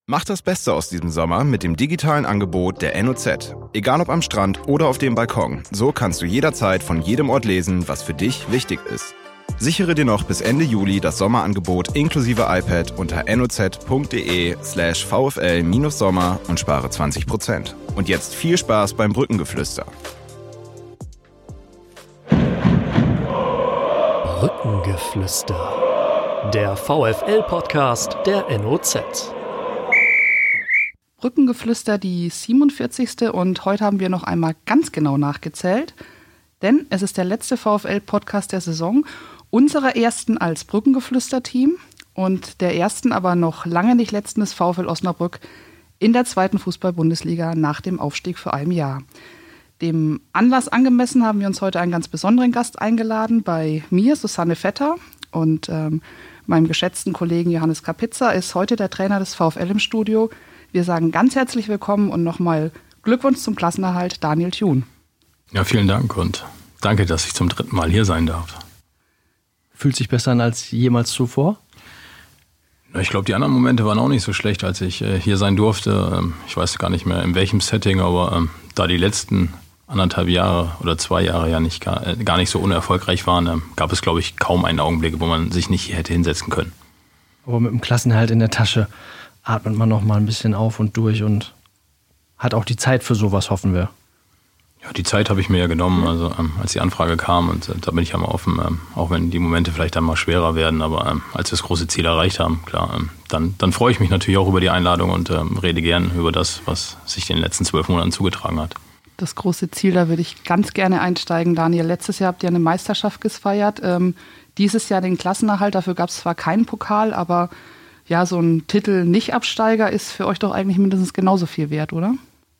Mach das Beste aus diesem Sommer mit dem digitalen Angebot der NOZ. Egal ob am Strand oder auf dem Balkon, so kannst du jederzeit von jedem Ort lesen, was für dich wichtig ist. Sichere dir noch bis Ende Juli das Sommerangebot inklusive iPad unter noz.de/VfL-Sommer und spare 20%. Und jetzt viel Spaß beim Brückengeflüster. Brückengeflüster, der VfL-Podcast der NOZ. Brückengeflüster, die 47. und heute haben wir noch einmal ganz genau nachgezählt, denn es ist der letzte VfL-Podcast der Saison, unserer ersten als Brückengeflüster-Team und der ersten, aber noch lange nicht letzten des VfL Osnabrück in der zweiten Fußball-Bundesliga nach dem Aufstieg vor einem Jahr. Dem Anlass angemessen haben wir uns heute einen ganz besonderen Gast eingeladen. Bei mir, Susanne Vetter, und meinem geschätzten Kollegen Johannes Kapitza ist heute der Trainer des VfL im Studio. Wir sagen ganz herzlich willkommen und nochmal Glückwunsch zum Klassenerhalt, Daniel Thun. Ja, vielen Dank und danke, dass ich zum 3. Mal hier sein darf. Fühlt sich besser an als jemals zuvor? Ich glaube, die anderen Momente waren auch nicht so schlecht, als ich hier sein durfte. Ich weiß gar nicht mehr in welchem Setting, aber da die letzten 1,5 Jahre oder 2 Jahre ja gar nicht so unerfolgreich waren, gab es, glaube ich, kaum einen Augenblick, wo man sich nicht hier hätte hinsetzen können. Aber mit dem Klassenerhalt in der Tasche atmet man noch mal ein bisschen auf und durch und hat auch die Zeit für sowas, hoffen wir. Ja, die Zeit habe ich mir ja genommen, also als die Anfrage kam, und da bin ich ja mal offen, auch wenn die Momente vielleicht dann mal schwerer werden, aber als wir das große Ziel erreicht haben, klar, dann freue ich mich natürlich auch über die Einladung und rede gern über das, was sich in den letzten 12 Monaten zugetragen hat. Das große Ziel, da würde ich ganz gerne einsteigen, Daniel. Letztes Jahr habt ihr eine Meisterschaft gefeiert, dieses Jahr den Klassenerhalt, dafür gab es zwar keinen Pokal, aber ja, so ein Titel Nicht-Absteiger ist für euch doch eigentlich mindestens genauso viel wert, oder?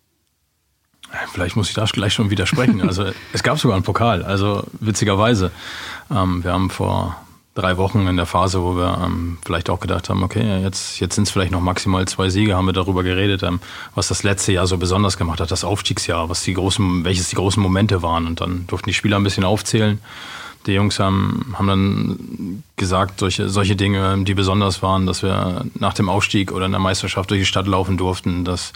Vielleicht muss ich da gleich schon widersprechen. Also es gab sogar einen Pokal, also witzigerweise. Wir haben vor 3 Wochen in der Phase, wo wir vielleicht auch gedacht haben, okay, jetzt sind es vielleicht noch maximal 2 Siege, haben wir darüber geredet, was das letzte Jahr so besonders gemacht hat, das Aufstiegsjahr, welches die großen Momente waren. Und dann durften die Spieler ein bisschen aufzählen. Die Jungs haben dann gesagt, solche Dinge, die besonders waren, dass wir nach dem Aufstieg oder in der Meisterschaft durch die Stadt laufen durften, dass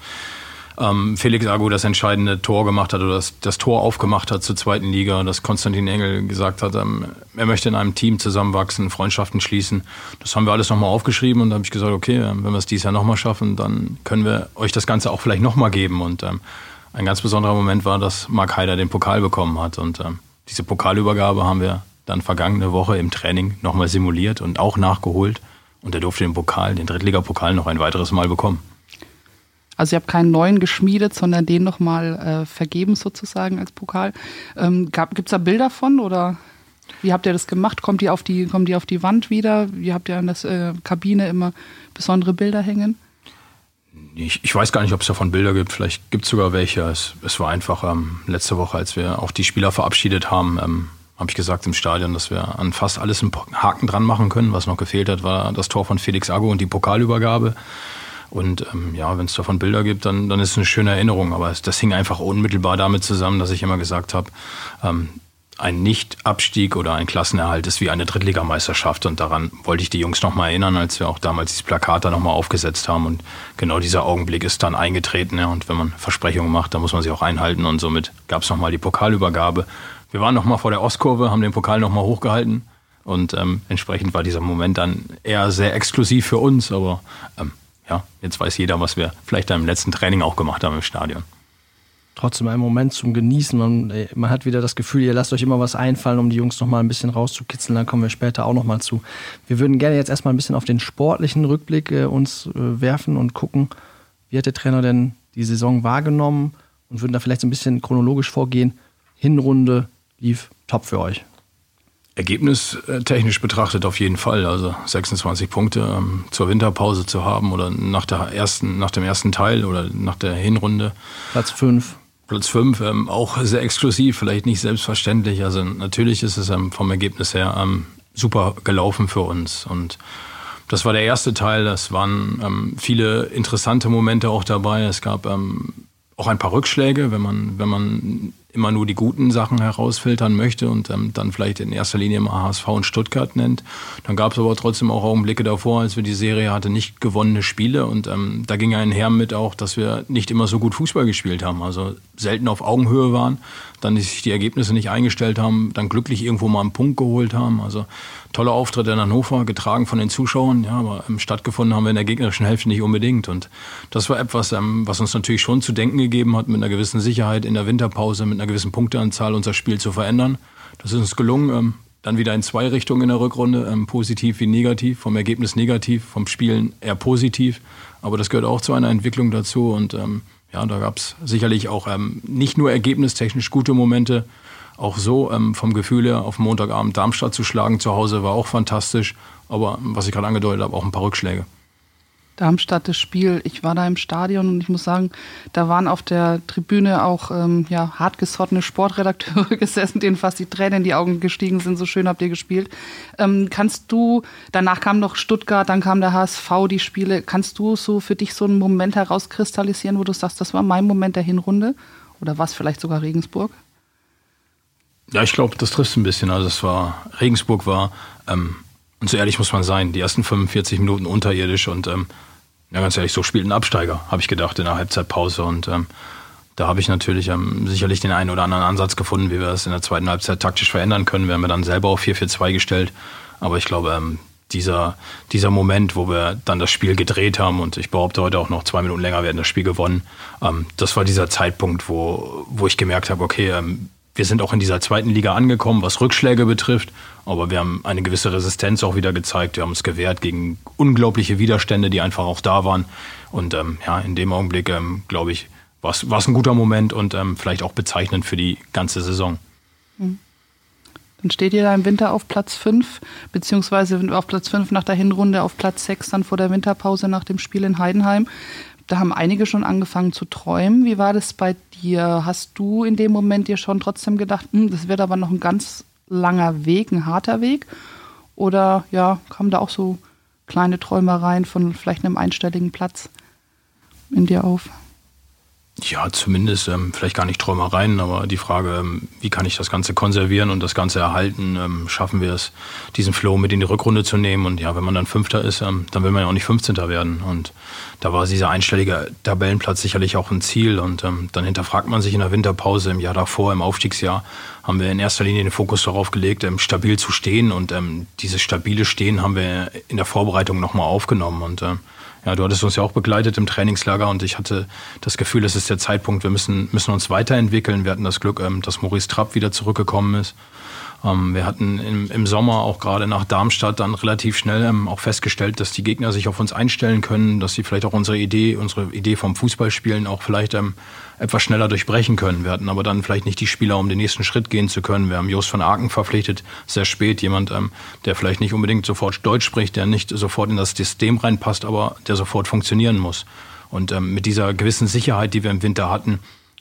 Felix Agu das entscheidende Tor gemacht hat oder das Tor aufgemacht hat zur 2. Liga, dass Konstantin Engel gesagt hat, er möchte in einem Team zusammenwachsen, Freundschaften schließen. Das haben wir alles nochmal aufgeschrieben und da habe ich gesagt, okay, wenn wir es dieses Jahr nochmal schaffen, dann können wir euch das Ganze auch vielleicht nochmal geben. Und ein ganz besonderer Moment war, dass Marc Haider den Pokal bekommen hat. Und diese Pokalübergabe haben wir dann vergangene Woche im Training nochmal simuliert und auch nachgeholt. Und er durfte den Drittligapokal, noch ein weiteres Mal bekommen. Also ihr habt keinen neuen geschmiedet, sondern den nochmal vergeben sozusagen als Pokal. Gibt es da Bilder von oder wie habt ihr das gemacht? Kommt die auf die Wand wieder? Wie habt ihr an der Kabine immer besondere Bilder hängen? Ich weiß gar nicht, ob es davon Bilder gibt. Vielleicht gibt es sogar welche. Es war einfach letzte Woche, als wir auch die Spieler verabschiedet haben, habe ich gesagt im Stadion, dass wir an fast alles einen Haken dran machen können. Was noch gefehlt hat, war das Tor von Felix Agu und die Pokalübergabe. Und wenn es davon Bilder gibt, dann ist es eine schöne Erinnerung. Aber das hing einfach unmittelbar damit zusammen, dass ich immer gesagt habe, ein Nicht-Abstieg oder ein Klassenerhalt ist wie eine Drittligameisterschaft. Und daran wollte ich die Jungs nochmal erinnern, als wir auch damals dieses Plakat da nochmal aufgesetzt haben. Und genau dieser Augenblick ist dann eingetreten. Ja. Und wenn man Versprechungen macht, dann muss man sie auch einhalten. Und somit gab es nochmal die Pokalübergabe. Wir waren nochmal vor der Ostkurve, haben den Pokal nochmal hochgehalten. Und entsprechend war dieser Moment dann eher sehr exklusiv für uns. Aber jetzt weiß jeder, was wir vielleicht im letzten Training auch gemacht haben im Stadion. Trotzdem ein Moment zum Genießen. Man hat wieder das Gefühl, ihr lasst euch immer was einfallen, um die Jungs noch mal ein bisschen rauszukitzeln. Da kommen wir später auch noch mal zu. Wir würden gerne jetzt erstmal ein bisschen auf den sportlichen Rückblick uns werfen und gucken, wie hat der Trainer denn die Saison wahrgenommen und würden da vielleicht so ein bisschen chronologisch vorgehen. Hinrunde lief top für euch. Ergebnistechnisch betrachtet auf jeden Fall. Also 26 Punkte zur Winterpause zu haben oder nach dem ersten Teil oder nach der Hinrunde. Platz 5, auch sehr exklusiv, vielleicht nicht selbstverständlich. Also natürlich ist es vom Ergebnis her super gelaufen für uns. Und das war der erste Teil. Es waren viele interessante Momente auch dabei. Es gab auch ein paar Rückschläge, wenn man immer nur die guten Sachen herausfiltern möchte und dann vielleicht in erster Linie mal HSV und Stuttgart nennt. Dann gab es aber trotzdem auch Augenblicke davor, als wir die Serie hatten, nicht gewonnene Spiele und da ging einher mit auch, dass wir nicht immer so gut Fußball gespielt haben, also selten auf Augenhöhe waren, dann sich die Ergebnisse nicht eingestellt haben, dann glücklich irgendwo mal einen Punkt geholt haben, also tolle Auftritte in Hannover, getragen von den Zuschauern, ja, aber stattgefunden haben wir in der gegnerischen Hälfte nicht unbedingt und das war etwas, was uns natürlich schon zu denken gegeben hat, mit einer gewissen Sicherheit in der Winterpause, mit einer gewissen Punkteanzahl unser Spiel zu verändern. Das ist uns gelungen, dann wieder in 2 Richtungen in der Rückrunde, positiv wie negativ, vom Ergebnis negativ, vom Spielen eher positiv, aber das gehört auch zu einer Entwicklung dazu und ja, da gab es sicherlich auch nicht nur ergebnistechnisch gute Momente, auch so vom Gefühl her auf Montagabend Darmstadt zu schlagen zu Hause war auch fantastisch, aber was ich gerade angedeutet habe, auch ein paar Rückschläge. Darmstadt, das Spiel, ich war da im Stadion und ich muss sagen, da waren auf der Tribüne auch hartgesottene Sportredakteure gesessen, denen fast die Tränen in die Augen gestiegen sind, so schön habt ihr gespielt. Danach kam noch Stuttgart, dann kam der HSV, die Spiele, kannst du so für dich so einen Moment herauskristallisieren, wo du sagst, das war mein Moment der Hinrunde oder was vielleicht sogar Regensburg? Ja, ich glaube, das trifft ein bisschen. Also Regensburg war, und so ehrlich muss man sein, die ersten 45 Minuten unterirdisch und ganz ehrlich, so spielt ein Absteiger, habe ich gedacht in der Halbzeitpause und da habe ich natürlich sicherlich den einen oder anderen Ansatz gefunden, wie wir das in der zweiten Halbzeit taktisch verändern können. Wir haben ja dann selber auf 4-4-2 gestellt, aber ich glaube, dieser Moment, wo wir dann das Spiel gedreht haben und ich behaupte heute auch noch 2 Minuten länger werden das Spiel gewonnen, das war dieser Zeitpunkt, wo ich gemerkt habe, okay, wir sind auch in dieser zweiten Liga angekommen, was Rückschläge betrifft, aber wir haben eine gewisse Resistenz auch wieder gezeigt. Wir haben uns gewehrt gegen unglaubliche Widerstände, die einfach auch da waren. Und in dem Augenblick, glaube ich, war es ein guter Moment und vielleicht auch bezeichnend für die ganze Saison. Dann steht ihr da im Winter auf Platz 5, beziehungsweise auf Platz 5 nach der Hinrunde, auf Platz 6 dann vor der Winterpause nach dem Spiel in Heidenheim. Da haben einige schon angefangen zu träumen. Wie war das bei dir? Hast du in dem Moment dir schon trotzdem gedacht, das wird aber noch ein ganz langer Weg, ein harter Weg? Oder kamen da auch so kleine Träumereien von vielleicht einem einstelligen Platz in dir auf? Ja, zumindest vielleicht gar nicht Träumereien, aber die Frage, wie kann ich das Ganze konservieren und das Ganze erhalten? Schaffen wir es, diesen Flow mit in die Rückrunde zu nehmen? Und ja, wenn man dann Fünfter ist, dann will man ja auch nicht 15. werden. Und da war dieser einstellige Tabellenplatz sicherlich auch ein Ziel. Und dann hinterfragt man sich in der Winterpause, im Jahr davor, im Aufstiegsjahr, haben wir in erster Linie den Fokus darauf gelegt, stabil zu stehen. Und dieses stabile Stehen haben wir in der Vorbereitung nochmal aufgenommen. Und ja, du hattest uns ja auch begleitet im Trainingslager und ich hatte das Gefühl, es ist der Zeitpunkt, wir müssen uns weiterentwickeln. Wir hatten das Glück, dass Maurice Trapp wieder zurückgekommen ist. Wir hatten im Sommer auch gerade nach Darmstadt dann relativ schnell auch festgestellt, dass die Gegner sich auf uns einstellen können, dass sie vielleicht auch unsere Idee vom Fußballspielen auch vielleicht etwas schneller durchbrechen können. Wir hatten aber dann vielleicht nicht die Spieler, um den nächsten Schritt gehen zu können. Wir haben Jos van Aken verpflichtet, sehr spät, jemand, der vielleicht nicht unbedingt sofort Deutsch spricht, der nicht sofort in das System reinpasst, aber der sofort funktionieren muss. Und mit dieser gewissen Sicherheit, die wir im Winter hatten,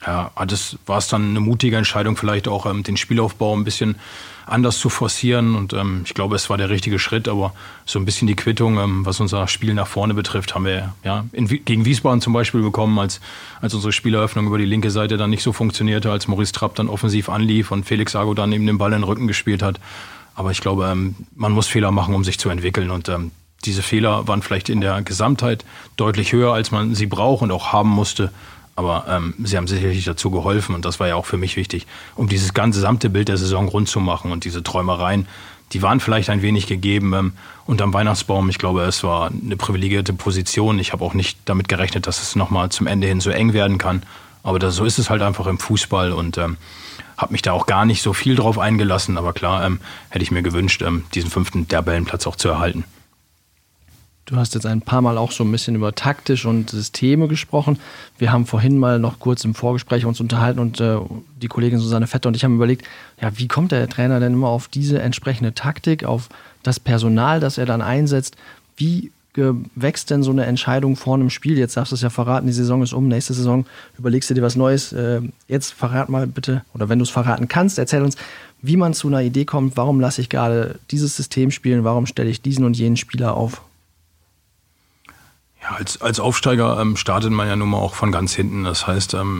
war es dann eine mutige Entscheidung, vielleicht auch den Spielaufbau ein bisschen anders zu forcieren. Und ich glaube, es war der richtige Schritt, aber so ein bisschen die Quittung, was unser Spiel nach vorne betrifft, haben wir gegen Wiesbaden zum Beispiel bekommen, als unsere Spieleröffnung über die linke Seite dann nicht so funktionierte, als Maurice Trapp dann offensiv anlief und Felix Agu dann eben den Ball in den Rücken gespielt hat. Aber ich glaube, man muss Fehler machen, um sich zu entwickeln. Und diese Fehler waren vielleicht in der Gesamtheit deutlich höher, als man sie braucht und auch haben musste. Aber sie haben sicherlich dazu geholfen und das war ja auch für mich wichtig, um dieses gesamte Bild der Saison rund zu machen. Und diese Träumereien, die waren vielleicht ein wenig gegeben unterm Weihnachtsbaum. Ich glaube, es war eine privilegierte Position. Ich habe auch nicht damit gerechnet, dass es nochmal zum Ende hin so eng werden kann. Aber so ist es halt einfach im Fußball und habe mich da auch gar nicht so viel drauf eingelassen. Aber klar, hätte ich mir gewünscht, diesen 5. Tabellenplatz auch zu erhalten. Du hast jetzt ein paar Mal auch so ein bisschen über taktisch und Systeme gesprochen. Wir haben vorhin mal noch kurz im Vorgespräch uns unterhalten und die Kollegin Susanne Vetter und ich haben überlegt, wie kommt der Trainer denn immer auf diese entsprechende Taktik, auf das Personal, das er dann einsetzt? Wie wächst denn so eine Entscheidung vor einem Spiel? Jetzt darfst du es ja verraten, die Saison ist nächste Saison überlegst du dir was Neues. Jetzt verrat mal bitte, oder wenn du es verraten kannst, erzähl uns, wie man zu einer Idee kommt, warum lasse ich gerade dieses System spielen, warum stelle ich diesen und jenen Spieler auf? Ja, als Aufsteiger startet man ja nun mal auch von ganz hinten. Das heißt,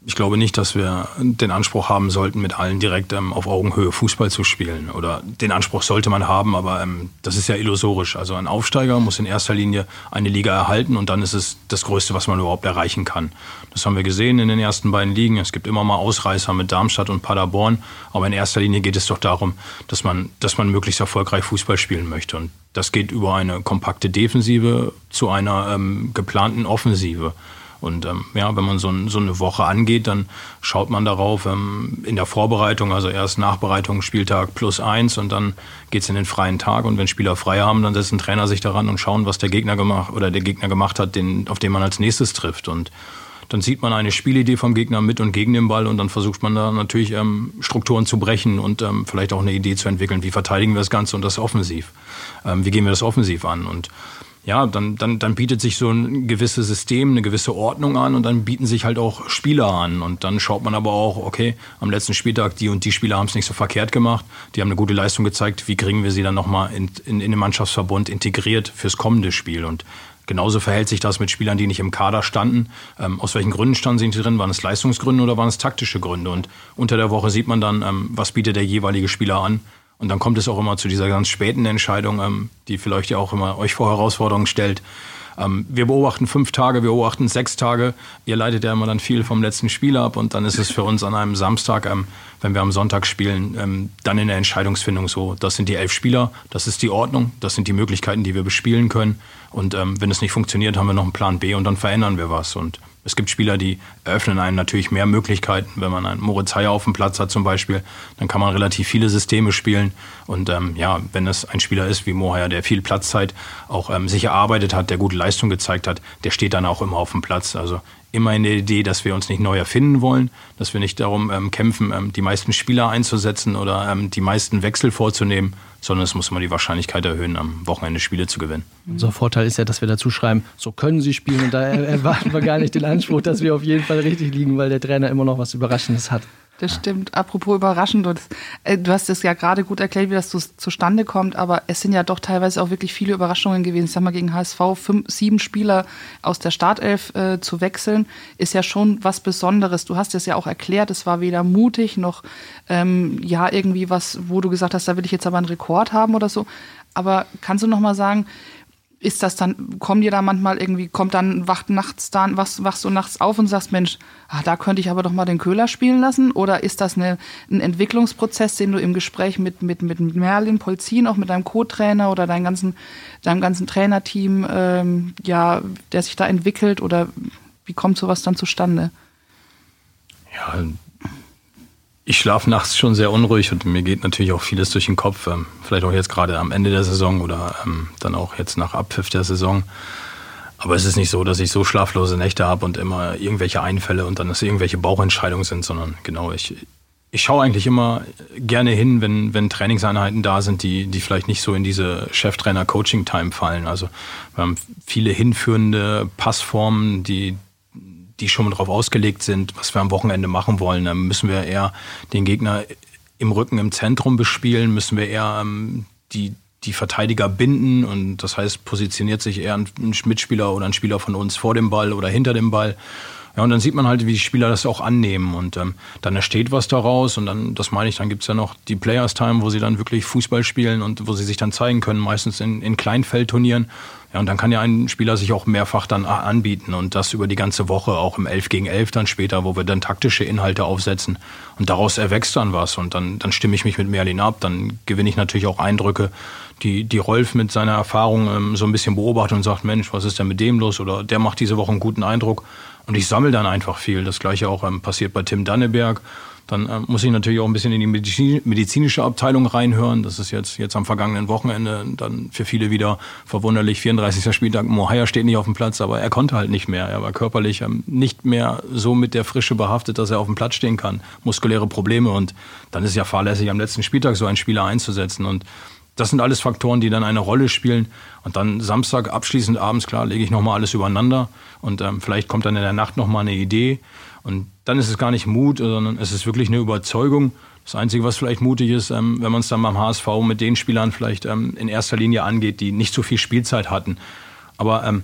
ich glaube nicht, dass wir den Anspruch haben sollten, mit allen direkt auf Augenhöhe Fußball zu spielen. Oder den Anspruch sollte man haben, aber das ist ja illusorisch. Also ein Aufsteiger muss in erster Linie eine Liga erhalten und dann ist es das Größte, was man überhaupt erreichen kann. Das haben wir gesehen in den ersten beiden Ligen. Es gibt immer mal Ausreißer mit Darmstadt und Paderborn, aber in erster Linie geht es doch darum, dass man möglichst erfolgreich Fußball spielen möchte. Und das geht über eine kompakte Defensive zu einer geplanten Offensive. Und wenn man so eine Woche angeht, dann schaut man darauf in der Vorbereitung, also erst Nachbereitung, Spieltag +1 und dann geht's in den freien Tag. Und wenn Spieler frei haben, dann setzen Trainer sich daran und schauen, was der Gegner gemacht hat, auf den man als nächstes trifft. Und dann sieht man eine Spielidee vom Gegner mit und gegen den Ball und dann versucht man da natürlich Strukturen zu brechen und vielleicht auch eine Idee zu entwickeln. Wie verteidigen wir das Ganze und das offensiv? Wie gehen wir das offensiv an? Und ja, dann bietet sich so ein gewisses System, eine gewisse Ordnung an und dann bieten sich halt auch Spieler an. Und dann schaut man aber auch, okay, am letzten Spieltag, die und die Spieler haben es nicht so verkehrt gemacht, die haben eine gute Leistung gezeigt, wie kriegen wir sie dann nochmal in den Mannschaftsverbund integriert fürs kommende Spiel? Und genauso verhält sich das mit Spielern, die nicht im Kader standen. Aus welchen Gründen standen sie drin? Waren es Leistungsgründe oder waren es taktische Gründe? Und unter der Woche sieht man dann, was bietet der jeweilige Spieler an. Und dann kommt es auch immer zu dieser ganz späten Entscheidung, die vielleicht ja auch immer euch vor Herausforderungen stellt. Wir beobachten 5 Tage, wir beobachten 6 Tage. Ihr leitet ja immer dann viel vom letzten Spiel ab und dann ist es für uns an einem Samstag, wenn wir am Sonntag spielen, dann in der Entscheidungsfindung so, das sind die 11 Spieler, das ist die Ordnung, das sind die Möglichkeiten, die wir bespielen können. Und wenn es nicht funktioniert, haben wir noch einen Plan B und dann verändern wir was. Und es gibt Spieler, die eröffnen einem natürlich mehr Möglichkeiten. Wenn man einen Moritz Heyer auf dem Platz hat zum Beispiel, dann kann man relativ viele Systeme spielen. Und wenn es ein Spieler ist wie Mo Heyer, der viel Platzzeit auch sich erarbeitet hat, der gute Leistung gezeigt hat, der steht dann auch immer auf dem Platz. Also immer in der Idee, dass wir uns nicht neu erfinden wollen, dass wir nicht darum kämpfen, die meisten Spieler einzusetzen oder die meisten Wechsel vorzunehmen, sondern es muss immer die Wahrscheinlichkeit erhöhen, am Wochenende Spiele zu gewinnen. Unser Vorteil ist ja, dass wir dazu schreiben, so können sie spielen und da erwarten wir gar nicht den Anspruch, dass wir auf jeden Fall richtig liegen, weil der Trainer immer noch was Überraschendes hat. Das stimmt. Apropos überraschend, du hast es ja gerade gut erklärt, wie das zustande kommt, aber es sind ja doch teilweise auch wirklich viele Überraschungen gewesen. Ich sag mal, gegen HSV 7 Spieler aus der Startelf zu wechseln, ist ja schon was Besonderes. Du hast es ja auch erklärt, es war weder mutig noch irgendwie was, wo du gesagt hast, da will ich jetzt aber einen Rekord haben oder so. Aber kannst du noch mal sagen, ist das dann, kommen dir da manchmal irgendwie, wachst du nachts auf und sagst, Mensch, da könnte ich aber doch mal den Köhler spielen lassen? Oder ist das ein Entwicklungsprozess, den du im Gespräch mit Merlin Polzin, auch mit deinem Co-Trainer oder deinem ganzen Trainerteam, der sich da entwickelt? Oder wie kommt sowas dann zustande? Ja, ich schlafe nachts schon sehr unruhig und mir geht natürlich auch vieles durch den Kopf. Vielleicht auch jetzt gerade am Ende der Saison oder dann auch jetzt nach Abpfiff der Saison. Aber es ist nicht so, dass ich so schlaflose Nächte habe und immer irgendwelche Einfälle und dann dass irgendwelche Bauchentscheidungen sind, sondern genau, ich schaue eigentlich immer gerne hin, wenn Trainingseinheiten da sind, die vielleicht nicht so in diese Cheftrainer-Coaching-Time fallen. Also wir haben viele hinführende Passformen, die schon darauf ausgelegt sind, was wir am Wochenende machen wollen. Dann müssen wir eher den Gegner im Rücken, im Zentrum bespielen, müssen wir eher die Verteidiger binden und das heißt, positioniert sich eher ein Mitspieler oder ein Spieler von uns vor dem Ball oder hinter dem Ball. Ja, und dann sieht man halt, wie die Spieler das auch annehmen und dann entsteht was daraus und dann, das meine ich, dann gibt's ja noch die Players Time, wo sie dann wirklich Fußball spielen und wo sie sich dann zeigen können, meistens in Kleinfeldturnieren. Ja, und dann kann ja ein Spieler sich auch mehrfach dann anbieten und das über die ganze Woche, auch im 11 gegen 11 dann später, wo wir dann taktische Inhalte aufsetzen und daraus erwächst dann was und dann stimme ich mich mit Merlin ab, dann gewinne ich natürlich auch Eindrücke, die Rolf mit seiner Erfahrung so ein bisschen beobachtet und sagt, Mensch, was ist denn mit dem los oder der macht diese Woche einen guten Eindruck und ich sammle dann einfach viel. Das Gleiche auch passiert bei Tim Danneberg. Dann muss ich natürlich auch ein bisschen in die medizinische Abteilung reinhören. Das ist jetzt am vergangenen Wochenende dann für viele wieder verwunderlich. 34. Spieltag, Mo Heyer steht nicht auf dem Platz, aber er konnte halt nicht mehr. Er war körperlich nicht mehr so mit der Frische behaftet, dass er auf dem Platz stehen kann. Muskuläre Probleme und dann ist es ja fahrlässig, am letzten Spieltag so einen Spieler einzusetzen. Und das sind alles Faktoren, die dann eine Rolle spielen. Und dann Samstag, abschließend abends, klar, lege ich nochmal alles übereinander. Und vielleicht kommt dann in der Nacht nochmal eine Idee. Und dann ist es gar nicht Mut, sondern es ist wirklich eine Überzeugung. Das Einzige, was vielleicht mutig ist, wenn man es dann beim HSV mit den Spielern vielleicht in erster Linie angeht, die nicht so viel Spielzeit hatten. Aber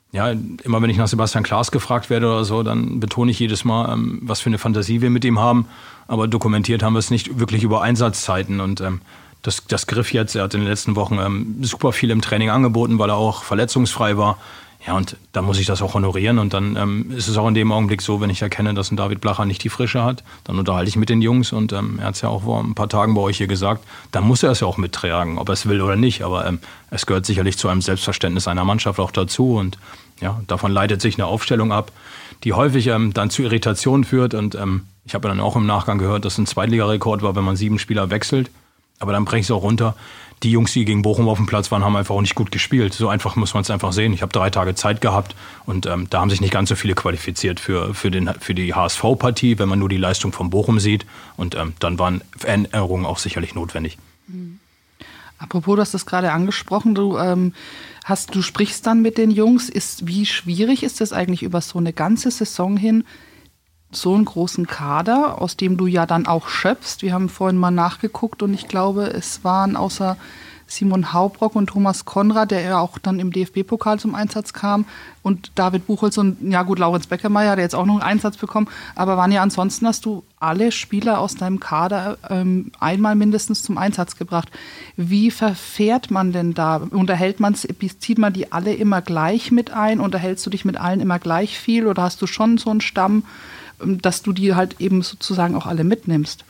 Ja, immer wenn ich nach Sebastian Klaas gefragt werde oder so, dann betone ich jedes Mal, was für eine Fantasie wir mit ihm haben. Aber dokumentiert haben wir es nicht wirklich über Einsatzzeiten. Und das griff jetzt. Er hat in den letzten Wochen super viel im Training angeboten, weil er auch verletzungsfrei war. Ja, und da muss ich das auch honorieren. Und dann ist es auch in dem Augenblick so, wenn ich erkenne, dass ein David Blacher nicht die Frische hat, dann unterhalte ich mit den Jungs. Und er hat es ja auch vor ein paar Tagen bei euch hier gesagt, dann muss er es ja auch mittragen, ob er es will oder nicht. Aber es gehört sicherlich zu einem Selbstverständnis einer Mannschaft auch dazu. Und ja, davon leitet sich eine Aufstellung ab, die häufig dann zu Irritationen führt. Und ich habe dann auch im Nachgang gehört, dass ein Zweitligarekord war, wenn man 7 Spieler wechselt. Aber dann breche ich es auch runter. Die Jungs, die gegen Bochum auf dem Platz waren, haben einfach auch nicht gut gespielt. So einfach muss man es einfach sehen. Ich habe 3 Tage Zeit gehabt und da haben sich nicht ganz so viele qualifiziert für die HSV-Partie, wenn man nur die Leistung von Bochum sieht. Und dann waren Veränderungen auch sicherlich notwendig. Apropos, du hast das gerade angesprochen, du sprichst dann mit den Jungs. Wie schwierig ist es eigentlich über so eine ganze Saison hin, so einen großen Kader, aus dem du ja dann auch schöpfst? Wir haben vorhin mal nachgeguckt und ich glaube, es waren außer Simon Haubrock und Thomas Konrad, der ja auch dann im DFB-Pokal zum Einsatz kam, und David Buchholz und ja gut, Laurenz Beckermeier, der jetzt auch noch einen Einsatz bekommen, aber waren ja ansonsten, hast du alle Spieler aus deinem Kader einmal mindestens zum Einsatz gebracht. Wie verfährt man denn da? Zieht man die alle immer gleich mit ein? Unterhältst du dich mit allen immer gleich viel oder hast du schon so einen Stamm, dass du die halt eben sozusagen auch alle mitnimmst?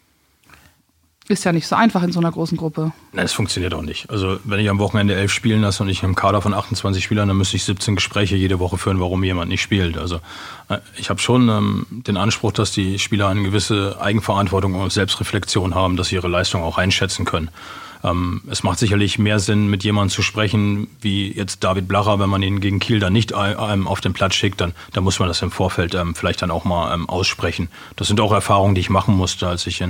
Ist ja nicht so einfach in so einer großen Gruppe. Nein, es funktioniert auch nicht. Also wenn ich am Wochenende 11 spielen lasse und ich im Kader von 28 Spielern, dann müsste ich 17 Gespräche jede Woche führen, warum jemand nicht spielt. Also ich habe schon den Anspruch, dass die Spieler eine gewisse Eigenverantwortung und Selbstreflexion haben, dass sie ihre Leistung auch einschätzen können. Es macht sicherlich mehr Sinn, mit jemandem zu sprechen, wie jetzt David Blacher, wenn man ihn gegen Kiel dann nicht auf den Platz schickt, dann muss man das im Vorfeld vielleicht dann auch mal aussprechen. Das sind auch Erfahrungen, die ich machen musste, als ich in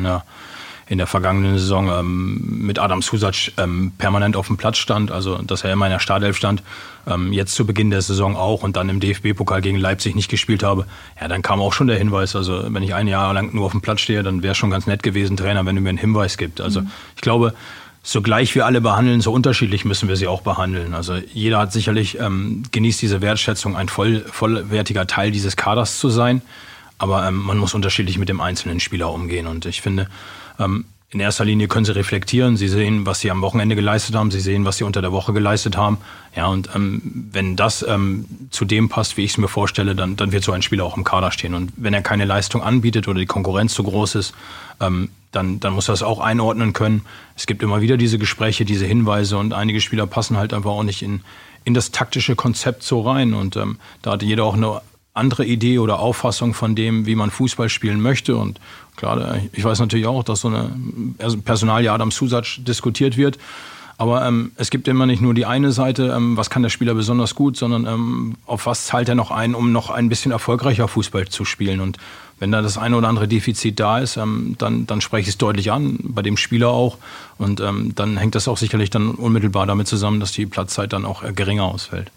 der vergangenen Saison mit Adam Susac permanent auf dem Platz stand, also dass er immer in der Startelf stand, jetzt zu Beginn der Saison auch und dann im DFB-Pokal gegen Leipzig nicht gespielt habe, ja, dann kam auch schon der Hinweis, also wenn ich ein Jahr lang nur auf dem Platz stehe, dann wäre es schon ganz nett gewesen, Trainer, wenn du mir einen Hinweis gibst. Also ich glaube, so gleich wir alle behandeln, so unterschiedlich müssen wir sie auch behandeln. Also jeder hat sicherlich, genießt diese Wertschätzung, ein vollwertiger Teil dieses Kaders zu sein, aber man muss unterschiedlich mit dem einzelnen Spieler umgehen und ich finde, in erster Linie können sie reflektieren, sie sehen, was sie am Wochenende geleistet haben, sie sehen, was sie unter der Woche geleistet haben. Ja, und wenn das zu dem passt, wie ich es mir vorstelle, dann wird so ein Spieler auch im Kader stehen. Und wenn er keine Leistung anbietet oder die Konkurrenz zu groß ist, dann muss er das auch einordnen können. Es gibt immer wieder diese Gespräche, diese Hinweise und einige Spieler passen halt einfach auch nicht in das taktische Konzept so rein. Und da hat jeder auch eine andere Idee oder Auffassung von dem, wie man Fußball spielen möchte. Und klar, ich weiß natürlich auch, dass so eine Personalie Adam Susac diskutiert wird. Aber es gibt immer nicht nur die eine Seite, was kann der Spieler besonders gut, sondern auf was zahlt er noch ein, um noch ein bisschen erfolgreicher Fußball zu spielen. Und wenn da das eine oder andere Defizit da ist, dann spreche ich es deutlich an, bei dem Spieler auch. Und dann hängt das auch sicherlich dann unmittelbar damit zusammen, dass die Platzzeit dann auch geringer ausfällt.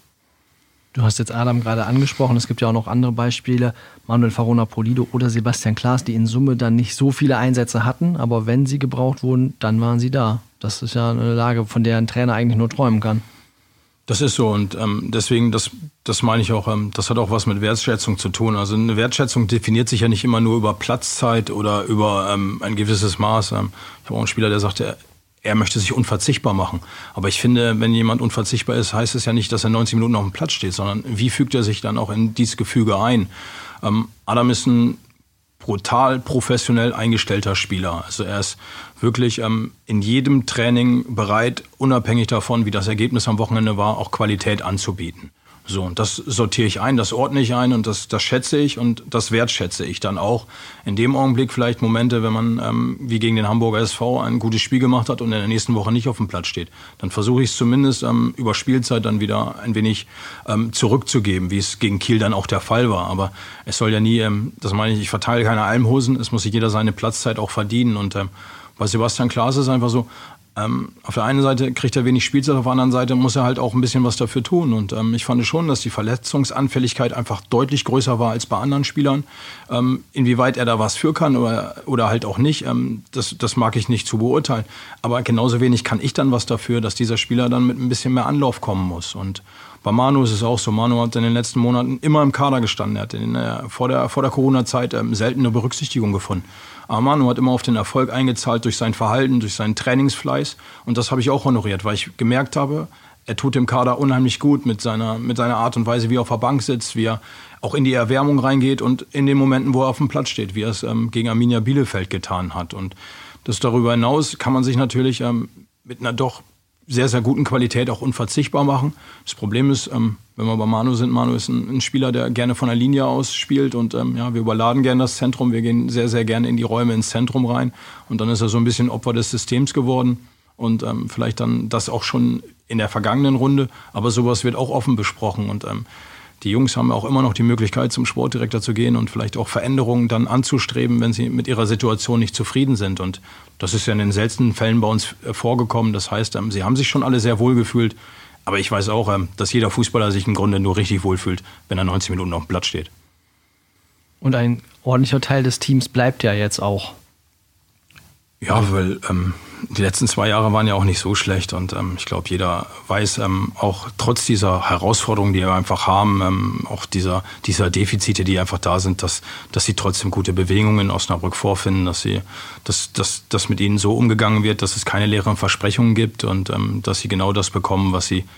Du hast jetzt Adam gerade angesprochen, es gibt ja auch noch andere Beispiele, Manuel Farona Polido oder Sebastian Klaas, die in Summe dann nicht so viele Einsätze hatten, aber wenn sie gebraucht wurden, dann waren sie da. Das ist ja eine Lage, von der ein Trainer eigentlich nur träumen kann. Das ist so und deswegen, das meine ich auch, das hat auch was mit Wertschätzung zu tun. Also eine Wertschätzung definiert sich ja nicht immer nur über Platzzeit oder über ein gewisses Maß. Ich habe auch einen Spieler, der sagte, er möchte sich unverzichtbar machen. Aber ich finde, wenn jemand unverzichtbar ist, heißt es ja nicht, dass er 90 Minuten auf dem Platz steht, sondern wie fügt er sich dann auch in dieses Gefüge ein? Adam ist ein brutal professionell eingestellter Spieler. Also er ist wirklich in jedem Training bereit, unabhängig davon, wie das Ergebnis am Wochenende war, auch Qualität anzubieten. So, und das sortiere ich ein, das ordne ich ein und das schätze ich und das wertschätze ich dann auch. In dem Augenblick vielleicht Momente, wenn man wie gegen den Hamburger SV ein gutes Spiel gemacht hat und in der nächsten Woche nicht auf dem Platz steht. Dann versuche ich es zumindest über Spielzeit dann wieder ein wenig zurückzugeben, wie es gegen Kiel dann auch der Fall war. Aber es soll ja nie, das meine ich verteile keine Almhosen, es muss sich jeder seine Platzzeit auch verdienen. Und bei Sebastian Klaas ist es einfach so, auf der einen Seite kriegt er wenig Spielzeit, auf der anderen Seite muss er halt auch ein bisschen was dafür tun. Und ich fand schon, dass die Verletzungsanfälligkeit einfach deutlich größer war als bei anderen Spielern. Inwieweit er da was für kann oder halt auch nicht, das mag ich nicht zu beurteilen. Aber genauso wenig kann ich dann was dafür, dass dieser Spieler dann mit ein bisschen mehr Anlauf kommen muss. Und Bei Manu ist es auch so. Manu hat in den letzten Monaten immer im Kader gestanden. Er hat vor der Corona-Zeit selten eine Berücksichtigung gefunden. Aber Manu hat immer auf den Erfolg eingezahlt durch sein Verhalten, durch seinen Trainingsfleiß. Und das habe ich auch honoriert, weil ich gemerkt habe, er tut dem Kader unheimlich gut mit seiner Art und Weise, wie er auf der Bank sitzt, wie er auch in die Erwärmung reingeht und in den Momenten, wo er auf dem Platz steht, wie er es gegen Arminia Bielefeld getan hat. Und das darüber hinaus kann man sich natürlich mit einer doch sehr, sehr guten Qualität auch unverzichtbar machen. Das Problem ist, wenn wir bei Manu sind, Manu ist ein Spieler, der gerne von der Linie aus spielt und wir überladen gerne das Zentrum. Wir gehen sehr, sehr gerne in die Räume ins Zentrum rein und dann ist er so ein bisschen Opfer des Systems geworden und vielleicht dann das auch schon in der vergangenen Runde, aber sowas wird auch offen besprochen und die Jungs haben auch immer noch die Möglichkeit, zum Sportdirektor zu gehen und vielleicht auch Veränderungen dann anzustreben, wenn sie mit ihrer Situation nicht zufrieden sind. Und das ist ja in den seltensten Fällen bei uns vorgekommen. Das heißt, sie haben sich schon alle sehr wohl gefühlt. Aber ich weiß auch, dass jeder Fußballer sich im Grunde nur richtig wohlfühlt, wenn er 90 Minuten auf dem Platz steht. Und ein ordentlicher Teil des Teams bleibt ja jetzt auch. Ja, weil die letzten 2 Jahre waren ja auch nicht so schlecht und ich glaube, jeder weiß, auch trotz dieser Herausforderungen, die wir einfach haben, auch dieser Defizite, die einfach da sind, dass sie trotzdem gute Bewegungen in Osnabrück vorfinden, dass mit ihnen so umgegangen wird, dass es keine leeren Versprechungen gibt und dass sie genau das bekommen, was sie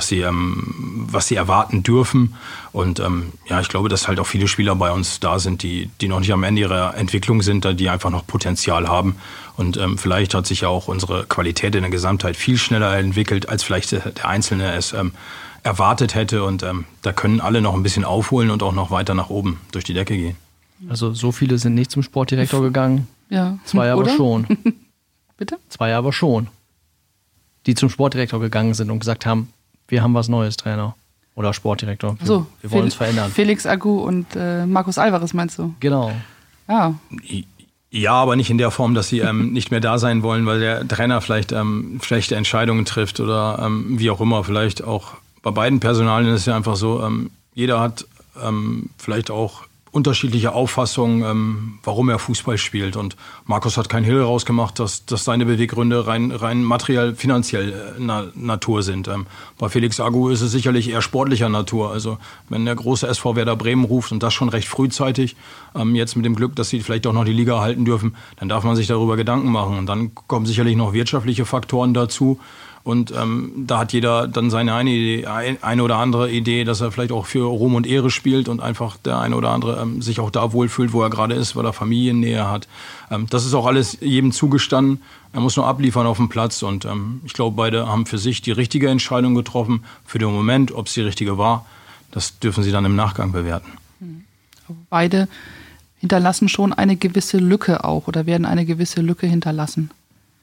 erwarten dürfen. Und ich glaube, dass halt auch viele Spieler bei uns da sind, die noch nicht am Ende ihrer Entwicklung sind, die einfach noch Potenzial haben. Und vielleicht hat sich ja auch unsere Qualität in der Gesamtheit viel schneller entwickelt, als vielleicht der Einzelne es erwartet hätte. Und da können alle noch ein bisschen aufholen und auch noch weiter nach oben durch die Decke gehen. Also so viele sind nicht zum Sportdirektor gegangen. Ja. 2 aber schon. Bitte? 2 aber schon. Die zum Sportdirektor gegangen sind und gesagt haben, wir haben was Neues, Trainer oder Sportdirektor. So, wir wollen uns verändern. Felix Agu und Markus Alvarez meinst du? Genau. Ja. Ja, aber nicht in der Form, dass sie nicht mehr da sein wollen, weil der Trainer vielleicht schlechte Entscheidungen trifft oder wie auch immer. Vielleicht auch bei beiden Personalien ist es ja einfach so, jeder hat vielleicht auch unterschiedliche Auffassungen, warum er Fußball spielt. Und Markus hat keinen Hehl rausgemacht, dass seine Beweggründe rein materiell, finanziell Natur sind. Bei Felix Agu ist es sicherlich eher sportlicher Natur. Also wenn der große SV Werder Bremen ruft und das schon recht frühzeitig, jetzt mit dem Glück, dass sie vielleicht auch noch die Liga halten dürfen, dann darf man sich darüber Gedanken machen. Und dann kommen sicherlich noch wirtschaftliche Faktoren dazu. Und da hat jeder dann seine eine oder andere Idee, dass er vielleicht auch für Ruhm und Ehre spielt und einfach der eine oder andere sich auch da wohlfühlt, wo er gerade ist, weil er Familiennähe hat. Das ist auch alles jedem zugestanden. Er muss nur abliefern auf dem Platz. Und ich glaube, beide haben für sich die richtige Entscheidung getroffen. Für den Moment, ob es die richtige war, das dürfen sie dann im Nachgang bewerten. Beide hinterlassen schon eine gewisse Lücke auch oder werden eine gewisse Lücke hinterlassen.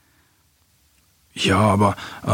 Ja, aber